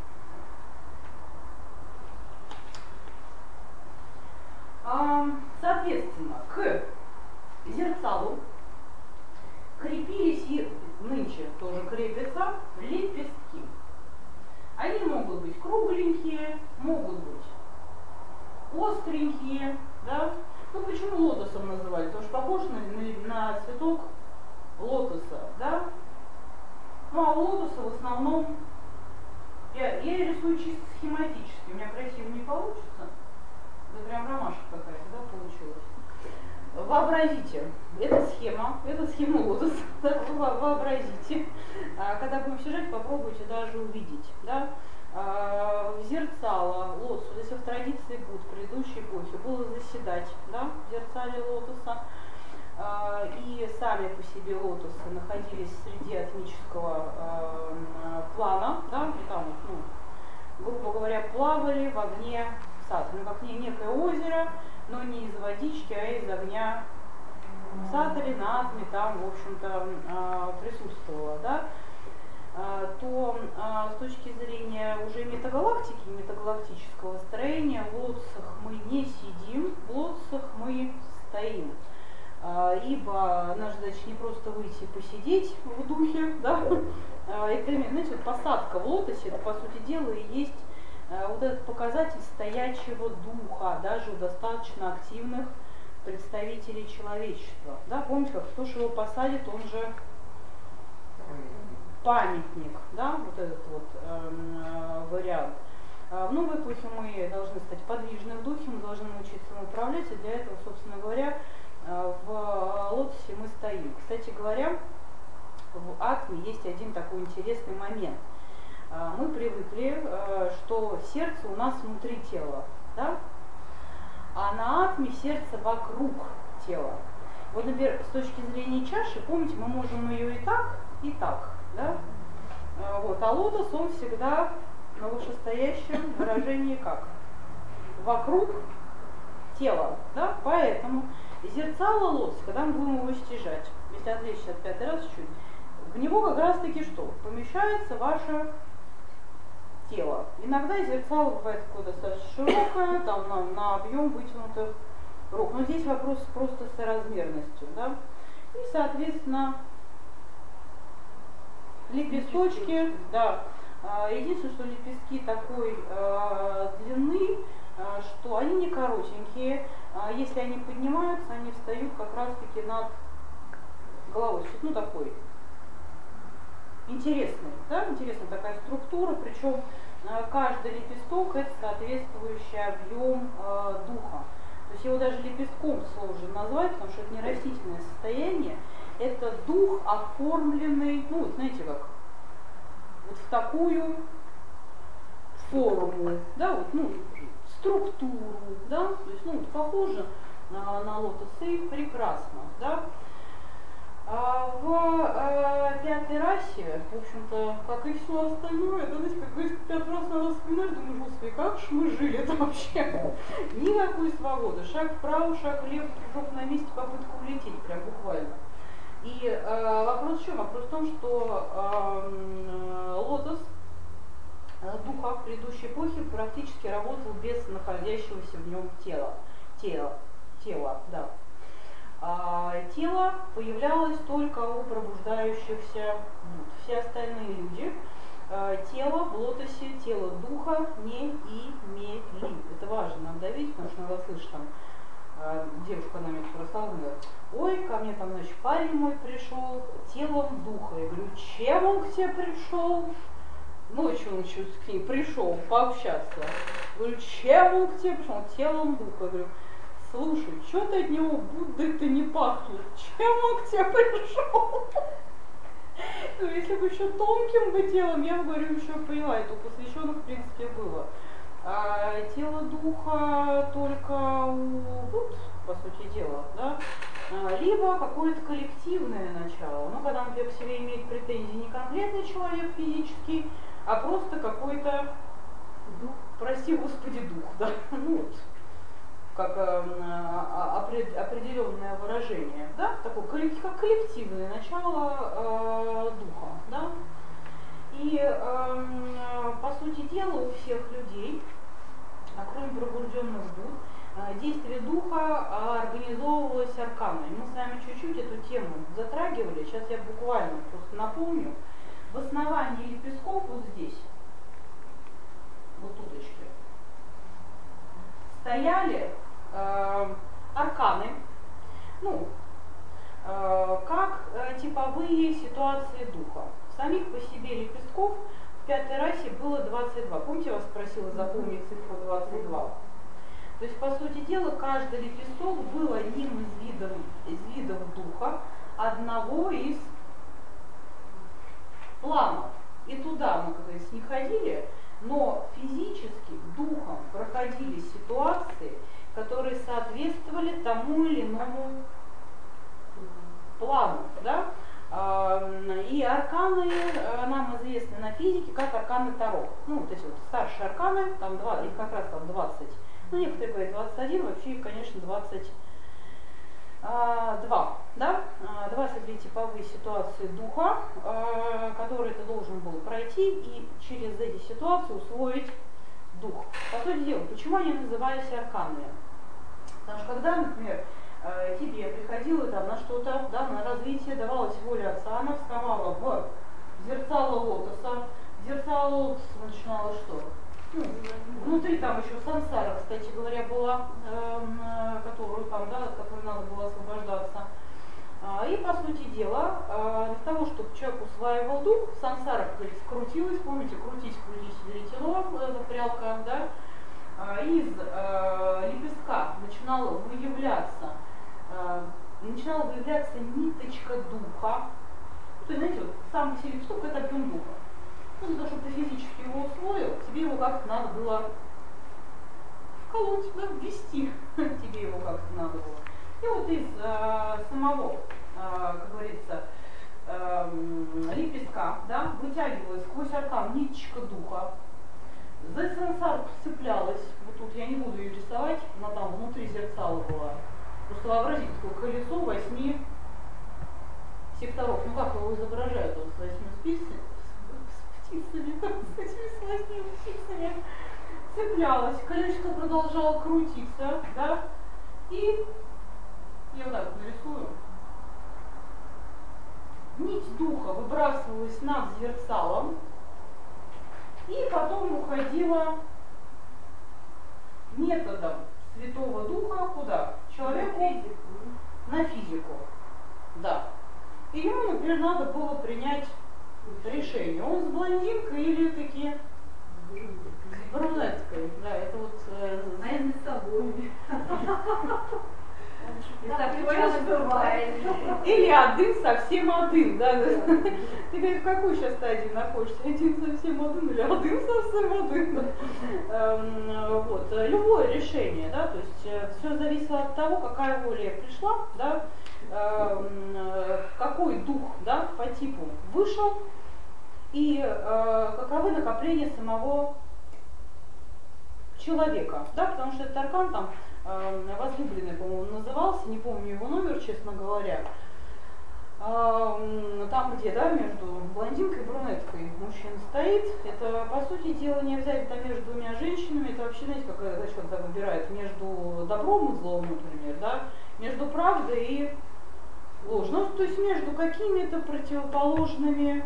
А, соответственно, к зерцалу крепились и нынче тоже крепятся лепестки. Они могут быть кругленькие, могут быть остренькие, да. Ну почему лотосом называли? Потому что похож на, на, на цветок лотоса, да. Ну а у лотоса в основном, я, я рисую чисто схематически, у меня красиво не получится. Это прям ромашка какая-то, да, получилась. Вообразите, это схема, это схема лотоса, да, вообразите. А, когда будем сюжет, попробуйте даже увидеть, да. А, в зерцало лотоса, если в традиции Будд, предыдущей эпохи, было заседать, да, в зерцале лотоса. А, и сами по себе лотосы находились среди атмического а, плана, да, и там, ну, грубо говоря, плавали в огне сатвы, ну, как некое озеро, но не из водички, а из огня сатвы, на атме там, в общем-то, присутствовало, да, то с точки зрения уже метагалактики, метагалактического строения, в лотосах мы не сидим, в лотосах мы стоим. Ибо наша задача не просто выйти и посидеть в духе, да, это, знаете, вот посадка в лотосе, это, по сути дела, и есть вот этот показатель стоячего духа, даже у достаточно активных представителей человечества. Да, помните, как кто же его посадит, он же памятник, да, вот этот вот э, вариант. В новой эпохе мы должны стать подвижны в духе, мы должны научиться им управлять, и для этого, собственно говоря, в лотосе мы стоим. Кстати говоря, в атме есть один такой интересный момент. Мы привыкли, что сердце у нас внутри тела, да? А на атме сердце вокруг тела. Вот, например, с точки зрения чаши, помните, мы можем ее и так, и так, да? Вот, а лотос, он всегда на вышестоящем выражении как? Вокруг тела, да? Поэтому зерцало лотоса, когда мы будем его стяжать, если отвлечься от пятой раз чуть, в него как раз таки что? Помещается ваше тело. Иногда зерцало бывает такое достаточно широкое, там на, на объем вытянутых рук. Но здесь вопрос просто с соразмерностью, да? И, соответственно, лепесточки, да. Единственное, что лепестки такой э, длины, э, что они не коротенькие. Э, если они поднимаются, они встают как раз-таки над головой. Ну, такой интересный, да, интересная такая структура, причем каждый лепесток это соответствующий объем э, духа. То есть его даже лепестком сложно назвать, потому что это не растительное состояние, это дух, оформленный, ну, вот знаете как, вот в такую форму, да, вот, ну, структуру, да, то есть, ну, вот похоже на, на лотосы, прекрасно, да. А в э, пятой расе, в общем-то, как и все остальное, да, знаете, как говорится, пятый раз надо вспоминать, думаешь, господи, как ж мы жили это вообще? Никакой свободы, шаг вправо, шаг влево, прыжок на месте, попытка улететь, прям буквально. И э, вопрос в чем? Вопрос в том, что э, лотос э, духа предыдущей эпохи практически работал без находящегося в нем тела. Тело, тело, да. А тело появлялось только у пробуждающихся Будд. Все остальные люди а, тело в лотосе, тело духа не имели. Это важно нам давить, потому что надо слышать, там а, девушка на меня рассказывала, ой, ко мне там, значит, парень мой пришел телом духа. Я говорю, чем он к тебе пришел? Ночью он еще к ней пришел пообщаться. Я говорю, чем он к тебе пришел? Телом духа. Я говорю, слушай, что ты от него Буддой-то не пахнет? Чем он к тебе пришел? Ну, если бы еще тонким бы телом, я говорю, еще поняла, это у посвященных, в принципе, было. А тело духа только у Будд, по сути дела, да? А, либо какое-то коллективное начало. Ну, когда, например, к себе имеет претензии не конкретный человек физический, а просто какой-то дух, прости господи, дух, да? Ну, вот. Как э, опред, определенное выражение, да, такое как коллективное начало э, духа, да. И э, по сути дела у всех людей, а кроме пробужденных Будд, э, действие духа э, организовывалось арканами. Мы с вами чуть-чуть эту тему затрагивали, сейчас я буквально просто напомню. В основании лепестков вот здесь, вот туточки, стояли э, арканы, ну, э, как э, типовые ситуации духа. Самих по себе лепестков в пятой расе было двадцать два. Помните, я вас спросила запомнить цифру двадцать два? То есть, по сути дела, каждый лепесток был одним из видов, из видов духа одного из планов. И туда мы, как говорится, не ходили, но физически, духом проходили ситуации, которые соответствовали тому или иному плану. Да? И арканы нам известны на физике как арканы Таро. Ну, то есть вот старшие арканы, там два, их как раз там двадцать. Ну, некоторые говорят двадцать один, вообще их, конечно, двадцать два. Да? двадцать две типовые ситуации духа, которые ты должен был пройти и через эти ситуации усвоить дух. По сути дела, почему они назывались арканами? Потому что когда, например, тебе приходило там на что-то, да, на развитие, давалась воля отца, она вставала в зерцало лотоса. Зерцало лотоса начинало что? Ну, внутри там еще сансара, кстати говоря, была, э, которую там, да, от которой надо было освобождаться. А, и по сути дела, э, для того, чтобы человек усваивал дух, сансара, как говорится, крутилась, помните, крутись, крутись, веретено, эта прялка, да, а, из э, лепестка начинала выявляться, э, начинала выявляться ниточка духа. То есть, знаете, вот сам по себе лепесток — это объем духа. Ну, для того, чтобы ты физически его усвоил, тебе его как-то надо было вколоть, да, ввести, тебе его как-то надо было. И вот из э, самого, э, как говорится, э, лепестка, да, вытягивалась сквозь аркан ниточка духа, за сансару цеплялась, вот тут я не буду ее рисовать, она там внутри зерцала была. Просто вообразите, такое колесо восьми секторов. Ну как его изображают вот с восьми спицами? Птицами, с этими восьми птицами цеплялась, колечко продолжало крутиться, да, и я вот так вот нарисую. Нить духа выбрасывалась над зерцалом и потом уходила методом Святого Духа куда? Человеку на физику. Да. И ему, например, надо было принять решение. Он с блондинкой или таки с брюнеткой? Да, это вот... Э, Наверное, с собой. И Да, такое же бывает. Или один совсем один, да? Ты говоришь, в какой сейчас стадии находишься? Один совсем один или один совсем один? Да? Эм, вот. Любое решение, да, то есть все зависело от того, какая воля пришла, да, эм, какой дух, да, по типу вышел и э, каковы накопления самого человека, да, потому что этот аркан там возлюбленный, по-моему, назывался, не помню его номер, честно говоря. Там, где, да, между блондинкой и брюнеткой мужчина стоит, это, по сути дела, не обязательно между двумя женщинами, это вообще, знаете, как человек так выбирает, между добром и злом, например, да, между правдой и ложью, ну, то есть между какими-то противоположными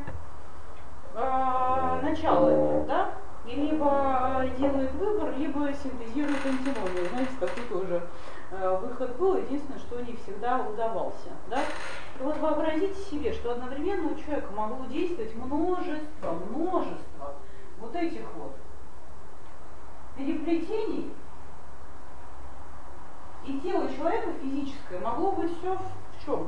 э, началами, да, и либо делает выбор, либо синтезирует антиномию. Знаете, такой тоже э, выход был, единственное, что не всегда удавался. Да? И вот вообразите себе, что одновременно у человека могло действовать множество, множество вот этих вот переплетений, и тело человека физическое могло быть все в чем?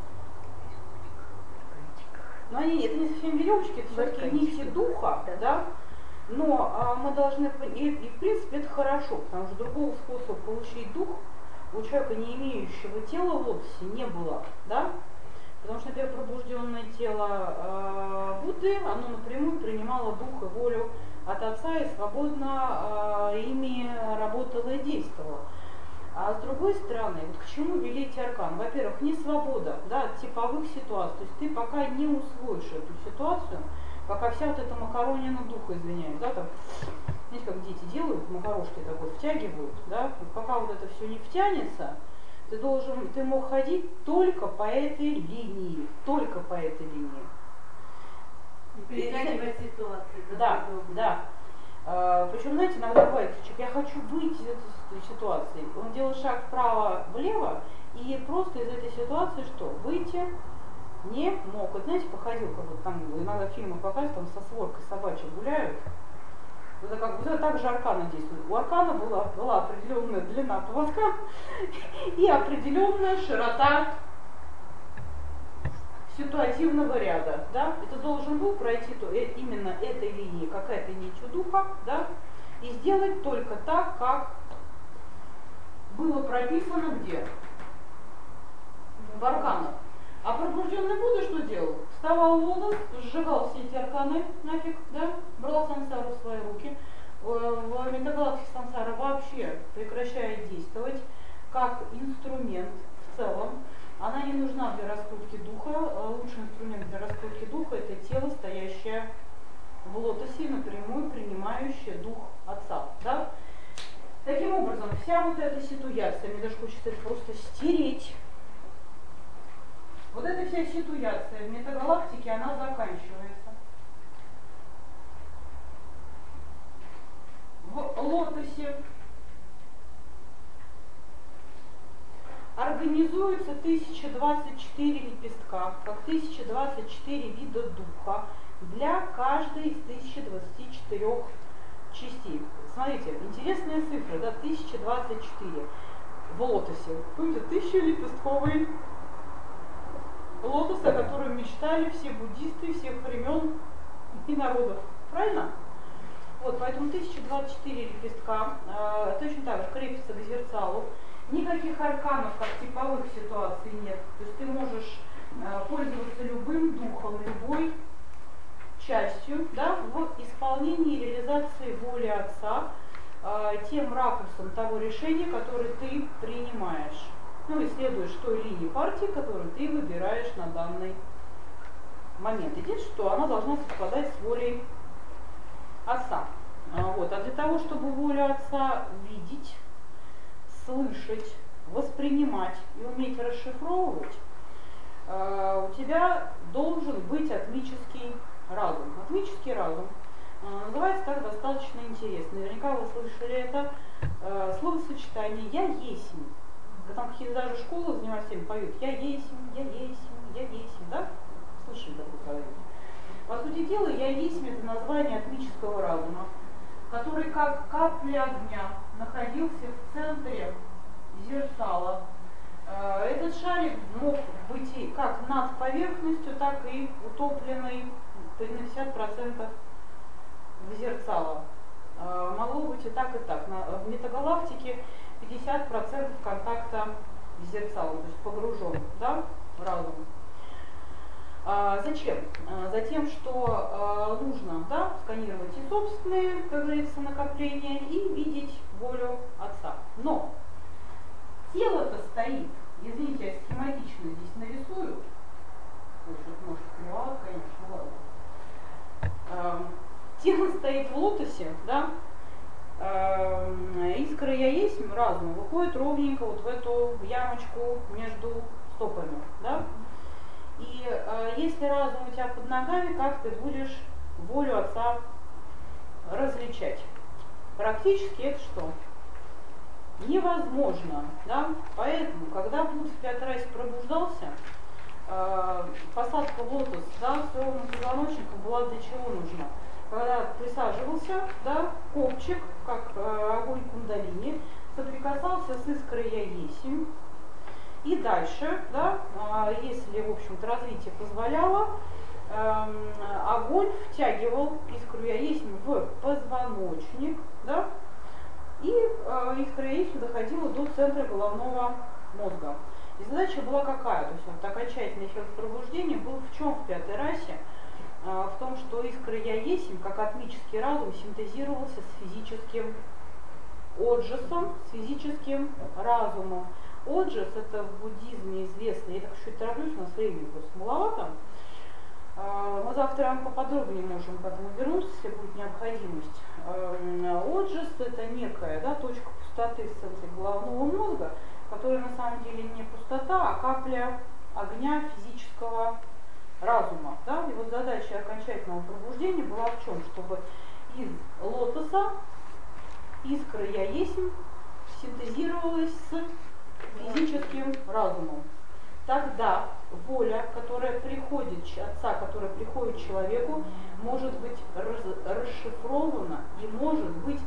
Но они, это не совсем веревочки, это все-таки нити духа, да? Но а, мы должны, и, и в принципе это хорошо, потому что другого способа получить дух у человека, не имеющего тела в лотосе, не было, да? Потому что, например, пробужденное тело э, Будды, оно напрямую принимало дух и волю от Отца и свободно э, ими работало и действовало. А с другой стороны, вот к чему вели эти арканы? Во-первых, не свобода, да, от типовых ситуаций, то есть ты пока не усвоишь эту ситуацию, пока вся вот эта макаронина духа, извиняюсь, да, там, знаете, как дети делают, макарошки такой втягивают, да, и пока вот это все не втянется, ты должен, ты мог ходить только по этой линии, только по этой линии. Перетягивать ситуации. Да, да. А, причем, знаете, иногда бывает, человек, я хочу выйти из этой ситуации. Он делает шаг вправо-влево, и просто из этой ситуации что? Выйти не мог. Вот знаете, походил, как вот там иногда фильмы показывают, там со своркой собачьей гуляют. Вот это, как, вот это так же аркана действует. У аркана была, была определенная длина поводка и определенная широта ситуативного ряда. Да? Это должен был пройти то, э, именно этой линии, какая-то нитью духа, да? И сделать только так, как было прописано где? В арканах. А пробужденный Будда что делал? Вставал в лотос, сжигал все эти арканы нафиг, да? Брал сансару в свои руки. В метагалактике сансара вообще прекращает действовать как инструмент в целом. Она не нужна для раскрутки духа. Лучший инструмент для раскрутки духа — это тело, стоящее в лотосе, напрямую принимающее дух Отца. Да? Таким образом, вся вот эта ситуация, мне даже хочется просто стереть. Вот эта вся ситуация в метагалактике, она заканчивается в лотосе. Организуется тысяча двадцать четыре лепестка, как тысяча двадцать четыре вида духа для каждой из тысячи двадцати четырёх частей. Смотрите, интересная цифра, да, тысяча двадцать четыре в лотосе. Помните, тысячелепестковый лотос, о котором мечтали все буддисты всех времен и народов. Правильно? Вот, поэтому тысяча двадцать четыре лепестка, э, точно так же крепится к зерцалу. Никаких арканов, как типовых ситуаций, нет. То есть ты можешь э, пользоваться любым духом, любой частью, да, в исполнении и реализации воли Отца, э, тем ракурсом того решения, которое ты принимаешь. Ну, и следуешь той линии партии, которую ты выбираешь на данный момент. Единственное, что она должна совпадать с волей Отца. А, вот. А для того, чтобы волю Отца видеть, слышать, воспринимать и уметь расшифровывать, э, у тебя должен быть атмический разум. Атмический разум э, называется так достаточно интересно. Наверняка вы слышали это э, словосочетание «я есмь». Там какие-то даже школы занимаются, всем поют «я есмь, я есмь, я есмь», да? Слышали такое когда-нибудь? сути дела, я есть это название атмического разума, который как капля огня находился в центре зеркала. Этот шарик мог быть и как над поверхностью, так и утопленный на пятьдесят процентов в зеркало. Могло быть и так, и так. В метагалактике пятьдесят процентов контакта с зеркалом, то есть погружен, да, в разум. А зачем? А затем, что а, нужно, да, сканировать и собственные, как говорится, накопления и видеть волю Отца. Но тело-то стоит, извините, я схематично здесь нарисую. Ой, тут может кривовато, конечно, ладно. А, тело стоит в лотосе, да, а, искра я есть, разум выходит ровненько вот в эту ямочку между стопами, да. И э, если разум у тебя под ногами, как ты будешь волю Отца различать? Практически это что? Невозможно, да? Поэтому, когда Будда в пятой расе пробуждался, э, посадка в лотос, да, с ровным позвоночником была для чего нужна? Когда присаживался, да, копчик, как э, огонь кундалини, соприкасался с искрой я есмь. И дальше, да, если, в общем-то, развитие позволяло, огонь втягивал искру я есмь в позвоночник, да, и искра я есмь доходила до центра головного мозга. И задача была какая? То есть вот окончательный эффект пробуждения был в чем в пятой расе? В том, что искра я есмь, как атмический разум, синтезировался с физическим отжасом, с физическим разумом. Отжас — это в буддизме известно, я так чуть тороплюсь, у нас времени просто маловато. Мы завтра поподробнее можем к этому вернуться, если будет необходимость. Отжас — это некая, да, точка пустоты в центре головного мозга, которая на самом деле не пустота, а капля огня физического разума. Да? И вот задача окончательного пробуждения была в чем? Чтобы из лотоса искра я есмь синтезировалась с физическим разумом. Тогда воля, которая приходит, Отца, которая приходит человеку, может быть раз, расшифрована и может быть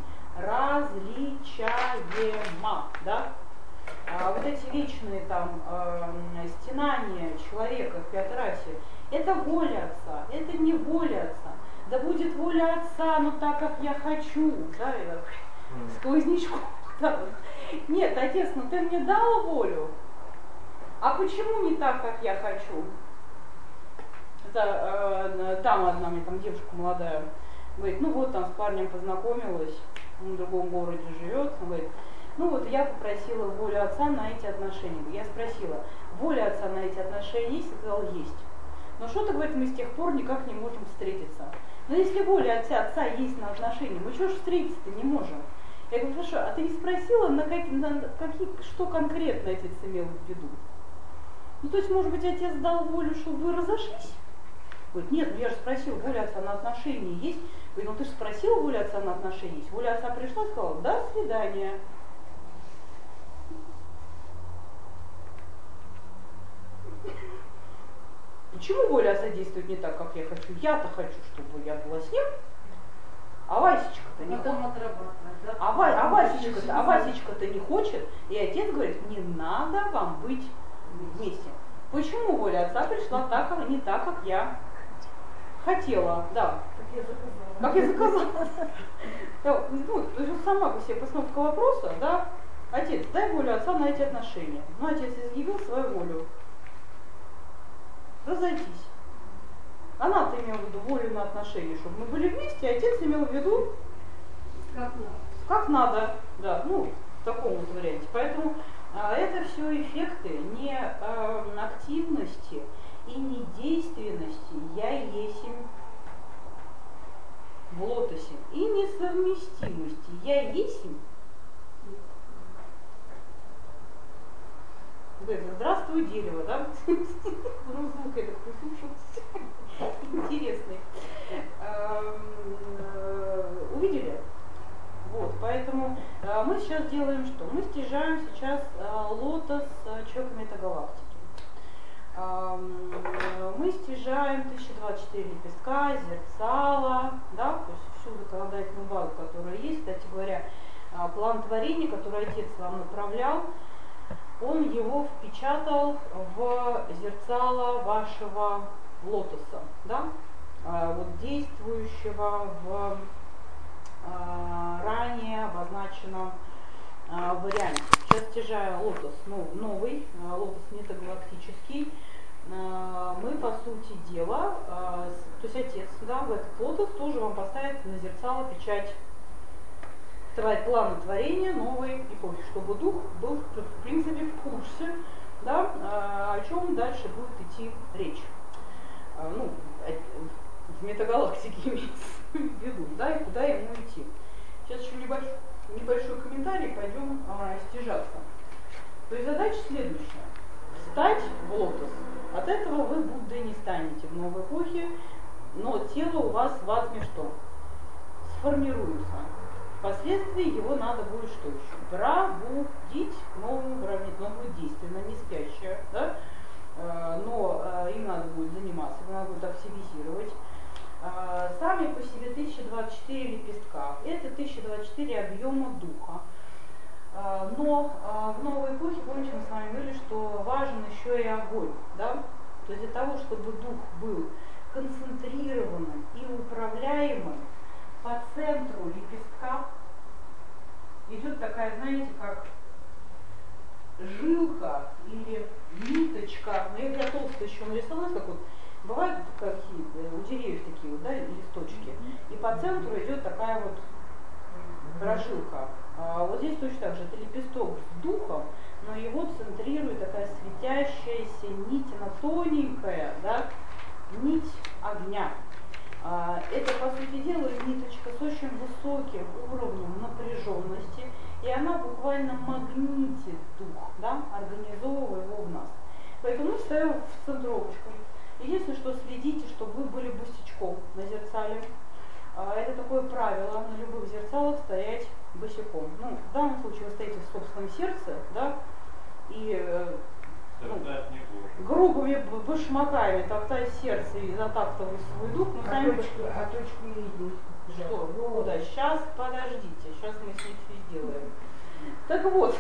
различаема. Да? А вот эти вечные там э, стенания человека в пятой расе, это воля Отца, это не воля Отца. Да будет воля Отца, но так, как я хочу. Да, я сквознячку. Да. Нет, Отец, ну ты мне дал волю. А почему не так, как я хочу? Это, э, дама одна, мне там девушка молодая, говорит, ну вот там с парнем познакомилась, он в другом городе живет, он говорит, ну вот я попросила волю Отца на эти отношения. Я спросила, воля Отца на эти отношения есть? Я сказала, есть. Но что-то, говорит, мы с тех пор никак не можем встретиться. Но если воля Отца, Отца есть на отношения, мы чего ж встретиться-то не можем? Я говорю, хорошо, а ты не спросила, на какие, на какие, что конкретно Отец имел в виду? Ну, то есть, может быть, Отец дал волю, чтобы вы разошлись? Говорит, нет, ну я же спросила, воля Отца на отношения есть? Говорит, ну ты же спросила, воля Отца на отношения есть? Воля Отца пришла и сказала, до свидания. Почему воля Отца действует не так, как я хочу? Я-то хочу, чтобы я была с ним, а Васечка-то не хочет. Да? А, Ва, а Васечка-то а Васечка-то не хочет, и Отец говорит, не надо вам быть вместе. Почему воля Отца пришла так, как, не так, как я хотела? Да. Как я заказала. Как я заказала. Ну, то есть сама по себе постановка вопроса, да, Отец, дай волю Отца на эти отношения. Ну, Отец изъявил свою волю. Разойтись. Она-то имела в виду волю на отношения, чтобы мы были вместе, а Отец имел в виду как надо. Как надо, да, ну, в таком вот варианте. Поэтому а, это все эффекты не а, активности и не действенности я есмь в лотосе, и несовместимости я есмь. Говорит, здравствуй, дерево, да? Звук этот прислушался. Интересный. Увидели? Вот, поэтому мы сейчас делаем что? Мы стяжаем сейчас лотос человека метагалактики. Мы стяжаем тысяча двадцать четыре лепестка, зерцало, да, то есть всю законодательную базу, которая есть. Кстати говоря, план творения, который отец вам направлял, он его впечатал в зерцало вашего лотоса, да, вот действующего в ранее обозначенном варианте. Сейчас стяжая лотос новый, лотос метагалактический, мы, по сути дела, то есть отец, да, в этот лотос тоже вам поставит на зерцало печать плана творения новой эпохи, чтобы дух был, в принципе, в курсе, да, о чем дальше будет идти речь. Ну, в метагалактике имеется в виду, да, и куда ему идти. Сейчас еще небольшой, небольшой комментарий, пойдем а, стяжаться. То есть задача следующая. Встать в лотос. От этого вы Буддой не станете в новой эпохе, но тело у вас в атме что? Сформируется. Впоследствии его надо будет что еще? Пробудить, новому выравнять, новое действие, на не спящее, да? Но им надо будет заниматься, его надо будет активизировать. Сами по себе тысяча двадцать четыре лепестка. Это тысяча двадцать четыре объема духа. Но в новой эпохе, помните, мы с вами говорили, что важен еще и огонь. Да? То есть для того, чтобы дух был концентрированным и управляемым, по центру лепестка идет такая, знаете, как жилка или ниточка. Но я для толстой еще нарисовала, как вот бывают какие-то у деревьев такие вот, да, листочки. И по центру идет такая вот прожилка. А вот здесь точно так же. Это лепесток с духом, но его центрирует такая светящаяся нить, она тоненькая, да, нить огня. Это, по сути дела, ниточка с очень высоким уровнем напряженности, и она буквально магнитит дух, да, организовывая его в нас. Поэтому мы ставим в центровочку. Единственное, что следите, чтобы вы были босичком на зерцале. Это такое правило, на любых зерцалах стоять босиком. Ну, в данном случае вы стоите в собственном сердце, да, и ну, грубыми башмаками топтать сердце и затаптывать свой дух. Мы а, сами... точки, а точки видеть? Что? Куда? Сейчас, подождите, сейчас мы с ней все сделаем. Так вот,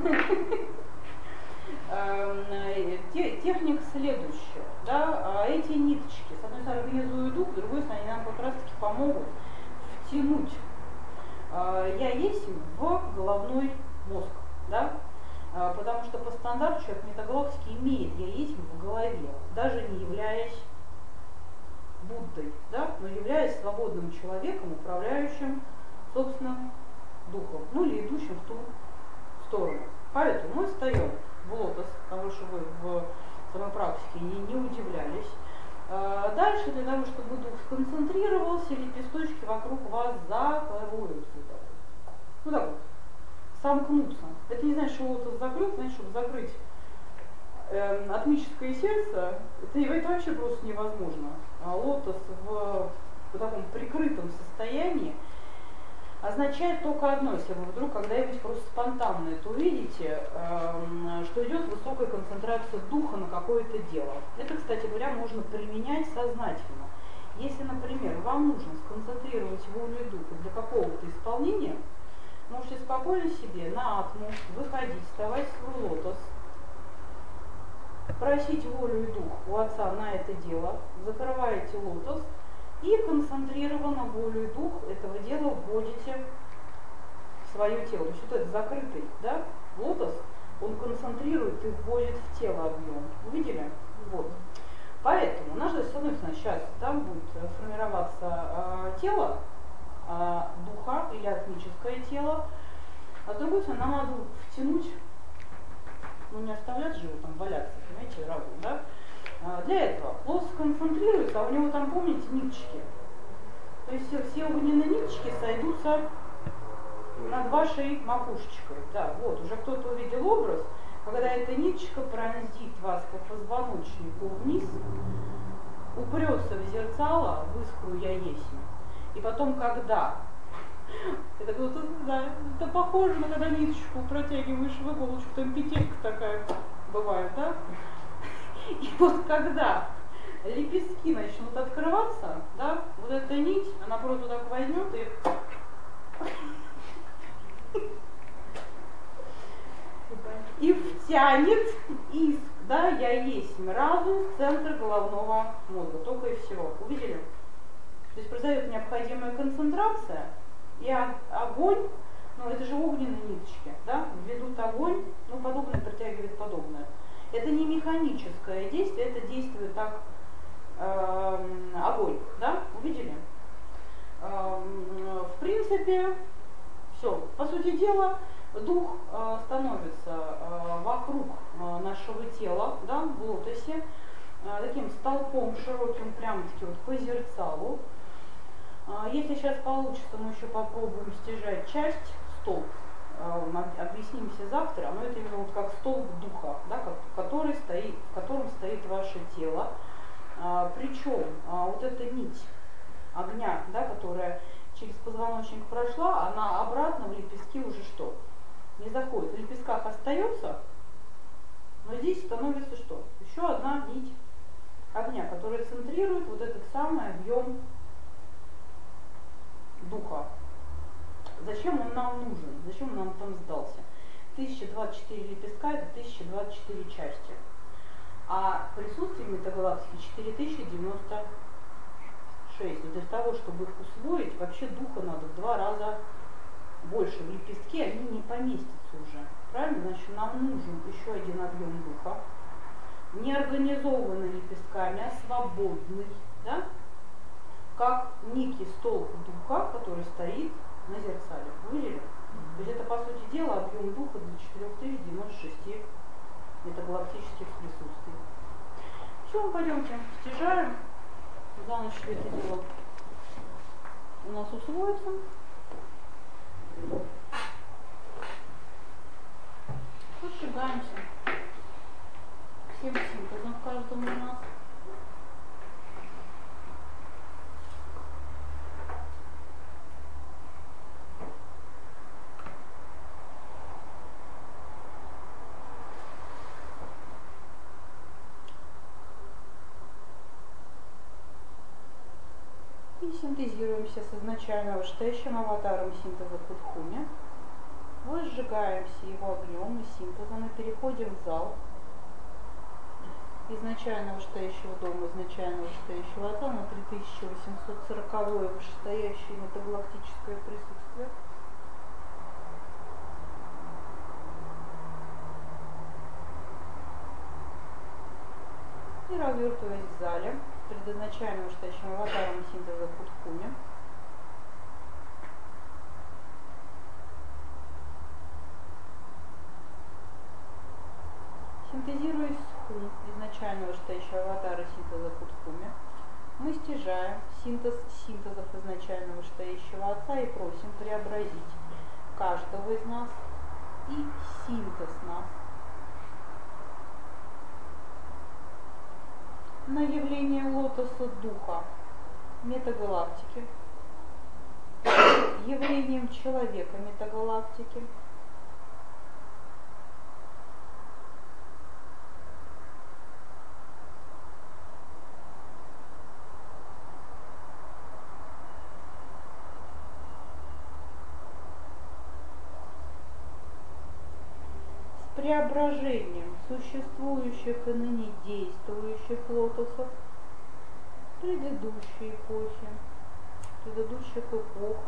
техника следующая. Да? Эти ниточки, с одной стороны, организуют дух, с другой стороны, они нам как раз таки помогут втянуть я есть в головной мозг. Да? Потому что по стандарту человек метагалактики имеет я есть в голове, даже не являясь Буддой, да, но являясь свободным человеком, управляющим собственным духом, ну или идущим в ту сторону. Поэтому мы встаем в лотос, потому что вы в самой практике не, не удивлялись. Дальше, для того, чтобы дух сконцентрировался, лепесточки вокруг вас закроются. Ну так вот, сомкнутся. Это не значит, что лотос закрыт, значит, чтобы закрыть э, атмическое сердце, это, это вообще просто невозможно. А лотос в, в таком прикрытом состоянии означает только одно, если вы вдруг когда-нибудь просто спонтанно это увидите, э, что идет высокая концентрация духа на какое-то дело. Это, кстати говоря, можно применять сознательно. Если, например, вам нужно сконцентрировать волю и дух для какого-то исполнения, можете спокойно себе на атму выходить, вставать в свой лотос, просить волю и дух у отца на это дело, закрываете лотос и концентрированно волю и дух этого дела вводите в свое тело. То есть вот этот закрытый, да, лотос, он концентрирует и вводит в тело объем. Увидели? Вот. Поэтому у нас, с одной стороны, сейчас там будет формироваться э, тело, э, духа или атмическое тело, а с другой стороны, нам надо втянуть, ну не оставлять же его там валяться, понимаете, разум, да? А, для этого плоть сконцентрируется, а у него там, помните, ниточки. То есть все, все огненные ниточки сойдутся над вашей макушечкой. Да, вот, уже кто-то увидел образ, когда эта ниточка пронзит вас по позвоночнику вниз, упрется в зерцало, в искру я есть. И потом, когда это, да, это похоже на когда ниточку протягиваешь в иголочку, там петелька такая бывает, да? И вот когда лепестки начнут открываться, да, вот эта нить, она просто так возьмет и и втянет иск, да, я есть разум в центр головного мозга, только и всего. Увидели? То есть произойдет необходимая концентрация, и огонь, ну это же огненные ниточки, да, ведут огонь, ну подобное притягивает подобное. Это не механическое действие, это действует так э, огонь, да, увидели? Э, в принципе, все. По сути дела, дух э, становится э, вокруг э, нашего тела, да, в лотосе, э, таким столпом широким, прямо-таки вот по зерцалу. Э, если сейчас получится, мы еще попробуем стяжать часть, столб, э, объяснимся завтра, но это именно вот как столб духа, да, который стоит, в котором стоит ваше тело. Э, причем э, вот эта нить огня, да, которая через позвоночник прошла, она обратно в лепестки уже что? Не заходит. В лепестках остается, но здесь становится что? Еще одна нить огня, которая центрирует вот этот самый объем духа. Зачем он нам нужен? Зачем он нам там сдался? тысяча двадцать четыре лепестка — это тысяча двадцать четыре части. А присутствие метагалактики четыре тысячи девяносто шесть. Для того, чтобы их усвоить, вообще духа надо в два раза больше. В лепестке они не поместятся уже. Правильно? Значит, нам нужен еще один объем духа. Не организованный лепестками, а свободный. Да? Как некий столб духа, который стоит на зеркале. Увидели? То есть это, по сути дела, объем духа для четыре тысячи девяносто шесть метагалактических присутствий. Все, пойдемте, стяжаем. За ночь это дело у нас усвоится. Сжигаемся. Всем симпозом каждому из нас. Синтезируемся с изначально вышестоящим аватаром синтеза Кудхуми, возжигаемся его огнем и синтезом и переходим в зал изначально вышестоящего дома, изначально вышестоящего отца на три тысячи восемьсот сороковое вышестоящее метагалактическое присутствие. И развертываясь в зале, предназначаемым вышестоящим аватаром синтеза Кудхуми, синтезируясь с хун, изначально вышестоящего аватара синтеза Кудхуми, мы стяжаем синтез синтезов изначально вышестоящего отца и просим преобразить каждого из нас и синтез нас на явление лотоса духа метагалактики, явлением человека метагалактики, с преображением существующих и ныне действующих лотосов предыдущей эпохи, предыдущих эпох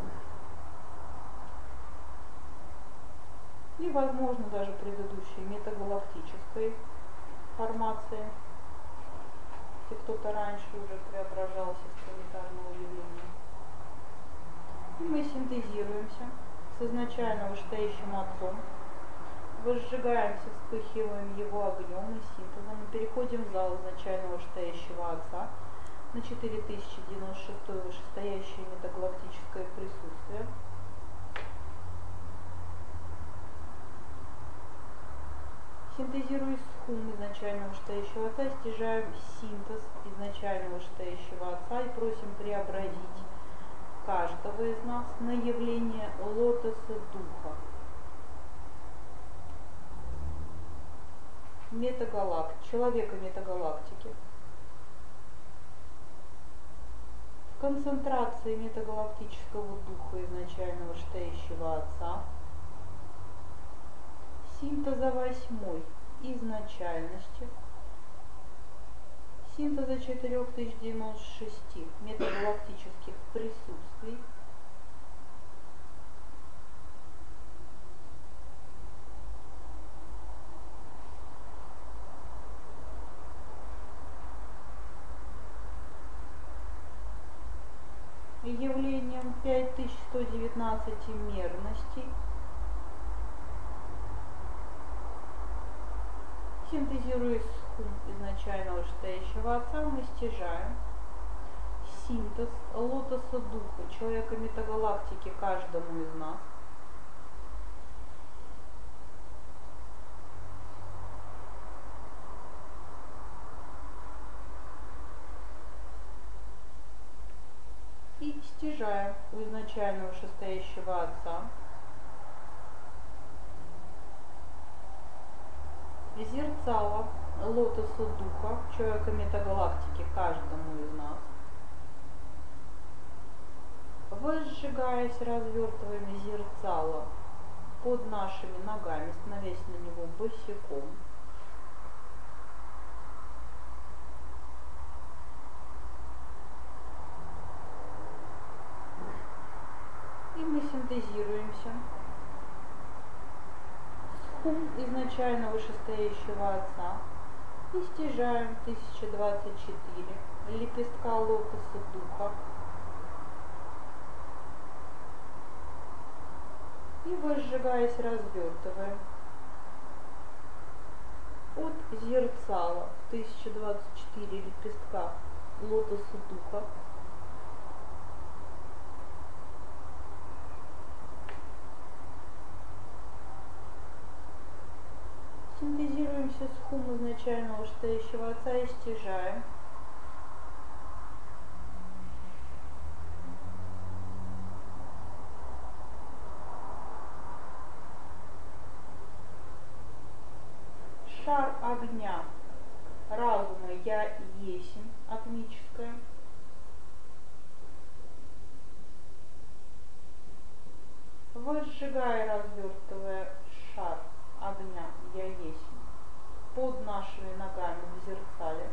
и, возможно, даже предыдущей метагалактической формации, если кто-то раньше уже преображался с планетарного явления. И мы синтезируемся с изначально вышестоящим отцом, возжигаемся, вспыхиваем его огнем и синтезом и переходим в зал изначально вышестоящего отца на четыре тысячи девяносто шестое вышестоящее метагалактическое присутствие. Синтезируясь с хун изначально вышестоящего отца, стяжаем синтез изначально вышестоящего отца и просим преобразить каждого из нас на явление лотоса духа. метагалакт, человека метагалактики. В концентрации метагалактического духа изначального штающего Отца, синтеза восьмой изначальности, синтеза четырех тысяч девяносто шести метагалактических присутствий, явлением пять тысяч сто девятнадцать мерностей, синтезируя схум изначального штающего Отца, мы стяжаем синтез лотоса духа, человека метагалактики каждому из нас, и стяжаем у изначального шестоящего Отца зерцало лотоса духа, человека метагалактики каждому из нас, возжигаясь, развертываем зерцало под нашими ногами, становясь на него босиком. И мы синтезируемся с хум изначального вышестоящего Отца и стяжаем тысяча двадцать четыре лепестка лотоса духа и, возжигаясь, развертываем от зерцала тысяча двадцать четыре лепестка лотоса духа синтезируемся с хум изначального штающего Отца и стяжаем шар огня разума Я Есмь атмическое, возжигая, развертывая шар огня Я Есмь под нашими ногами в зерцале,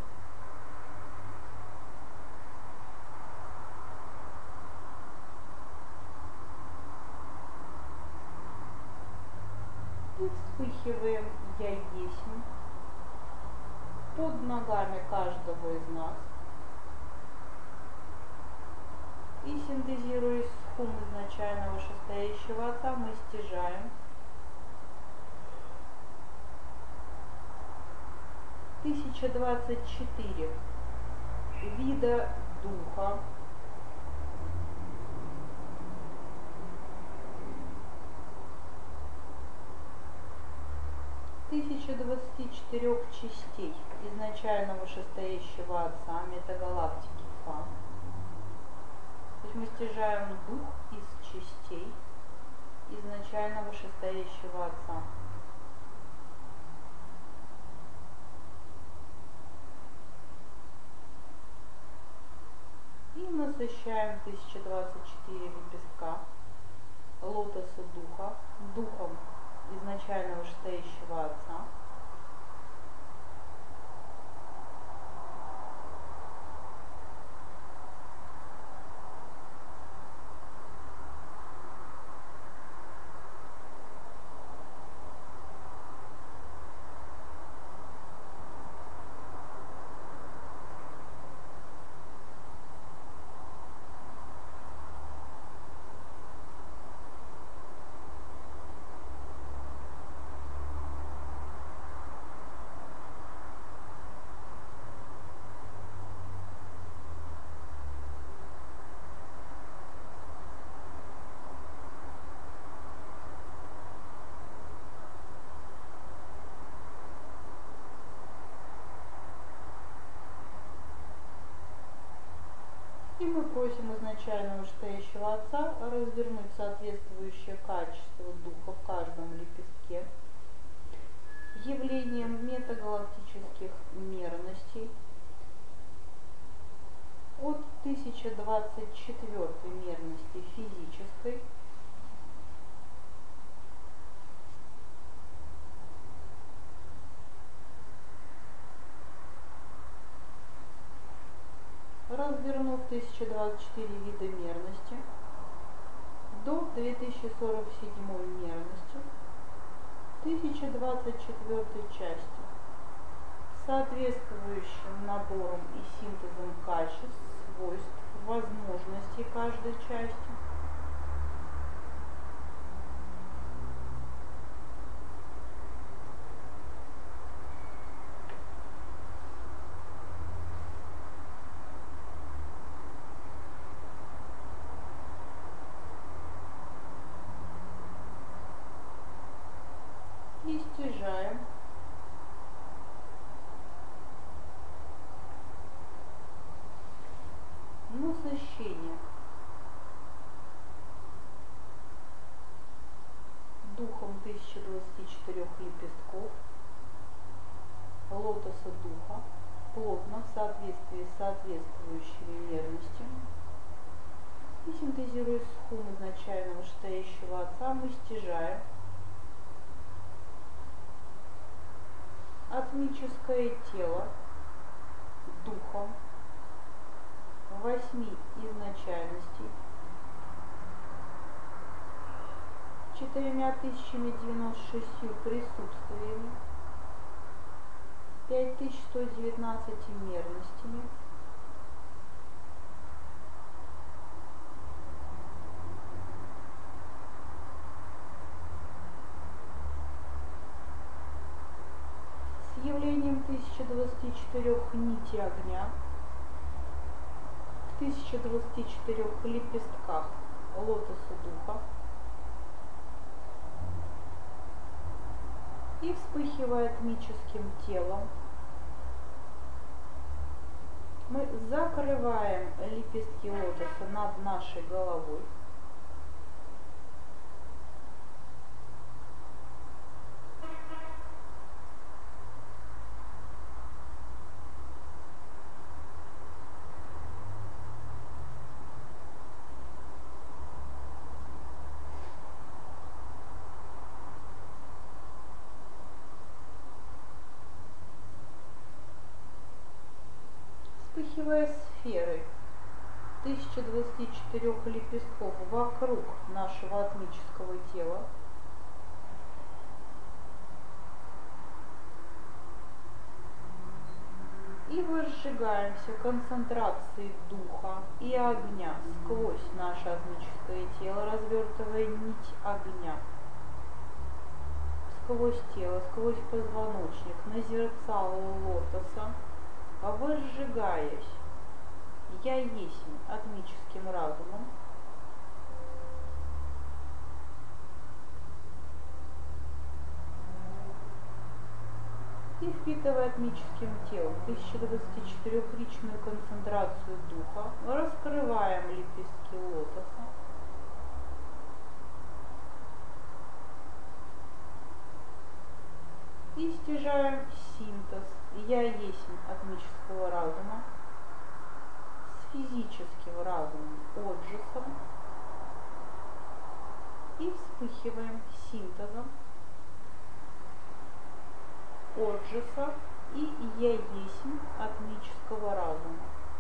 и вспыхиваем Я Есмь под ногами каждого из нас и, синтезируясь с хум изначального шестоящего Отца, мы стяжаем тысяча двадцать четыре вида духа, тысяча двадцати четырех частей изначального шестоящего Отца метагалактики Фа. То есть мы стяжаем дух из частей изначального шестоящего Отца. И насыщаем тысяча двадцать четыре лепестка лотоса духа духом изначального шестоящего Отца. И мы просим изначального шестоящего Отца развернуть соответствующее качество духа в каждом лепестке, явлением метагалактических мерностей от тысяча двадцать четвёртой мерности физической развернув тысяча двадцать четыре вида мерности до две тысячи сорок седьмой мерности тысяча двадцать четвёртой части, соответствующим набором и синтезом качеств, свойств, возможностей каждой части, и стяжаем насыщение духом тысячи двадцати четырёх лепестков лотоса духа плотно в соответствии с соответствующими мерностями, и синтезируя с хум изначального вышестоящего отца, мы стяжаем атмическое тело духом восьми изначальностей четырьмя тысячами девяносто шестью присутствиями, пять тысяч сто девятнадцати мерностями, с явлением тысяча двадцати четырёх нитей огня в тысяча двадцати четырёх лепестках лотоса духа, и вспыхивая атмическим телом, мы закрываем лепестки лотоса над нашей головой, вспыхивая сферой тысяча двадцати четырёх лепестков вокруг нашего атмического тела, и возжигаемся концентрацией духа и огня сквозь наше атмическое тело, развертывая нить огня сквозь тело, сквозь позвоночник, на зерцало лотоса, возжигаясь «Я есть» атмическим разумом, и впитывая атмическим телом тысяча двадцати четырёхричную концентрацию духа, раскрываем лепестки лотоса, и стяжаем синтез «Я есть» атмического разума с физическим разумом отжисом, и вспыхиваем синтезом отжиса и «Я есть» атмического разума.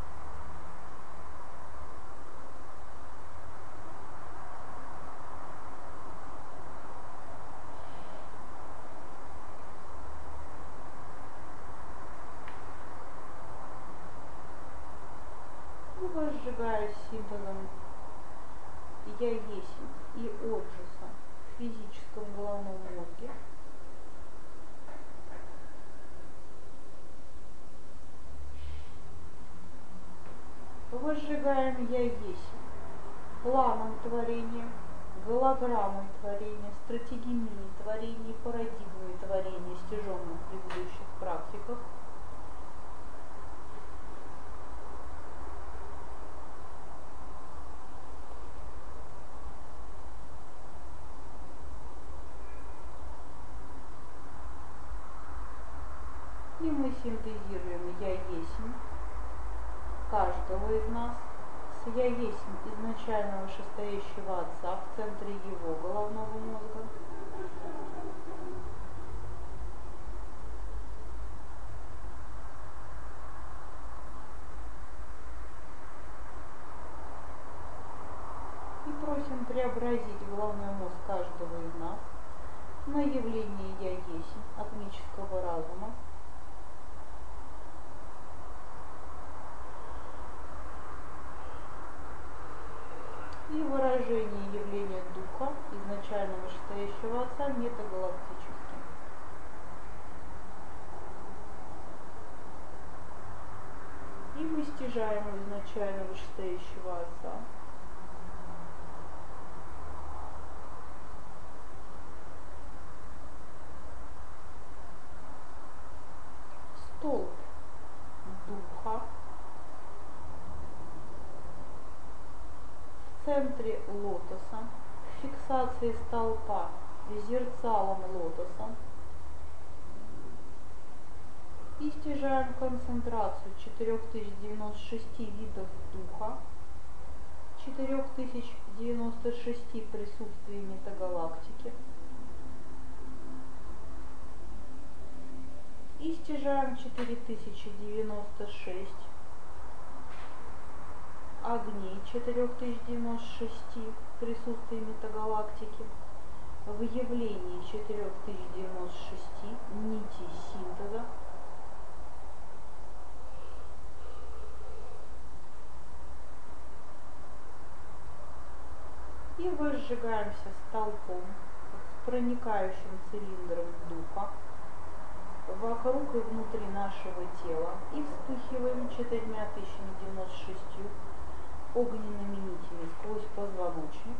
И возжигая синтезом «Я есть» и отжиса в физическом головном мозге, возжигаем «Я есть» планом творения, голограммой творения, стратегемией творения, парадигмой творения, стяженным в предыдущих практиках, мы синтезируем «я есмь» каждого из нас с «я есмь» изначально вышестоящего Отца в центре его головного мозга. И просим преобразить головной мозг каждого из нас на явление «я есмь» атмического разума. И выражение явления духа, изначально вышестоящего Отца, метагалактическим. И мы стяжаем изначально вышестоящего Отца. Столб духа в центре лотоса, фиксации столпа зерцалом лотоса. И стяжаем концентрацию четыре тысячи девяносто шесть видов духа, четыре тысячи девяносто шесть присутствий метагалактики. И стяжаем четыре тысячи девяносто шесть огней четыре тысячи девяносто шесть присутствий метагалактики в явлении четыре тысячи девяносто шесть нитей синтеза. И возжигаемся столпом с проникающим цилиндром духа вокруг и внутри нашего тела и вспыхиваем четырьмя тысячами девяносто шестью огненными нитями сквозь позвоночник.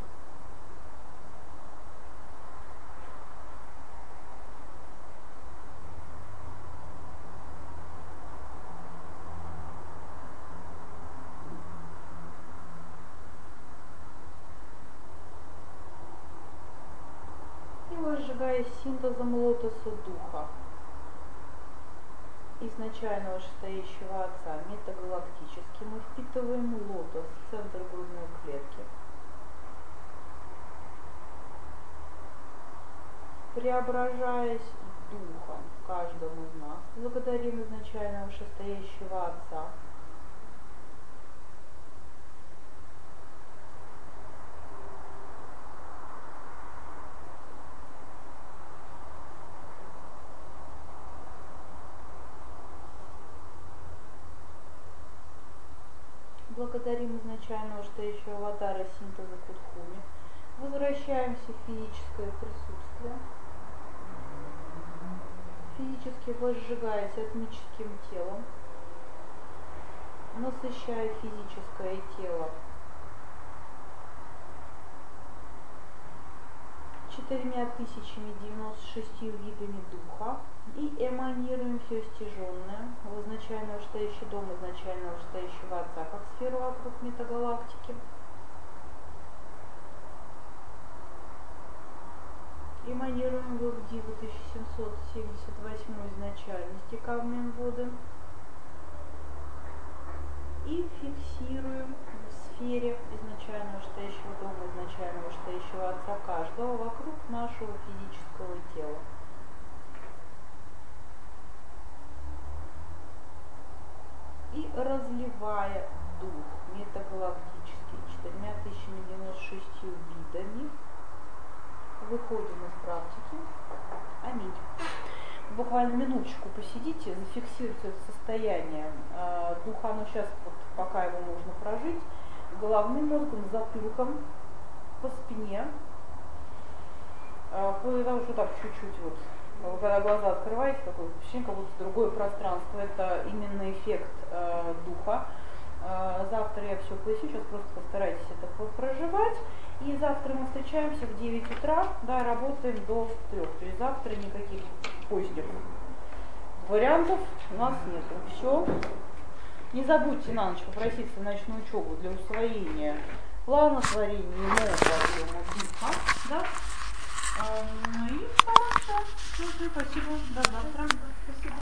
И возжигаясь синтезом лотоса духа, изначально вышестоящего Отца, метагалактически, мы впитываем лотос в центр грудной клетки. Преображаясь духом каждому из нас, благодарим изначально вышестоящего Отца. Благодарим изначально вышестоящего аватара синтеза Кудхуми. Возвращаемся в физическое присутствие. Физически возжигаясь атмическим телом, насыщая физическое тело четырьмя тысячами девяносто шестью видами духа и эманируем все стяженное в изначально вышестоящий дом изначально вышестоящего Отца, как сферу вокруг метагалактики. Эманируем его в Диву тысяча семьсот семьдесят восьмой изначальности камнем воды и фиксируем в сфере изначально вышестоящего дома, изначально вышестоящего Отца каждого вокруг нашего физического тела. И разливая дух метагалактический четырьмя тысячами девяносто шестью видами, выходим из практики. Аминь. Буквально минуточку посидите, зафиксируйте это состояние. Духа, оно сейчас, вот, пока его можно прожить, головным мозгом, затылком, по спине. Потому что так чуть-чуть вот, вы когда глаза открываете, такое ощущение, как будто другое пространство. Это именно эффект э, духа. Э, завтра я все поясню, сейчас просто постарайтесь это проживать. И завтра мы встречаемся в девять утра, да, работаем до трех. То есть завтра никаких поздних вариантов у нас нету. Все. Не забудьте на ночь попроситься в ночную учебу для усвоения плана творения нового объема духа. Да? И все. Спасибо. До завтра. Спасибо.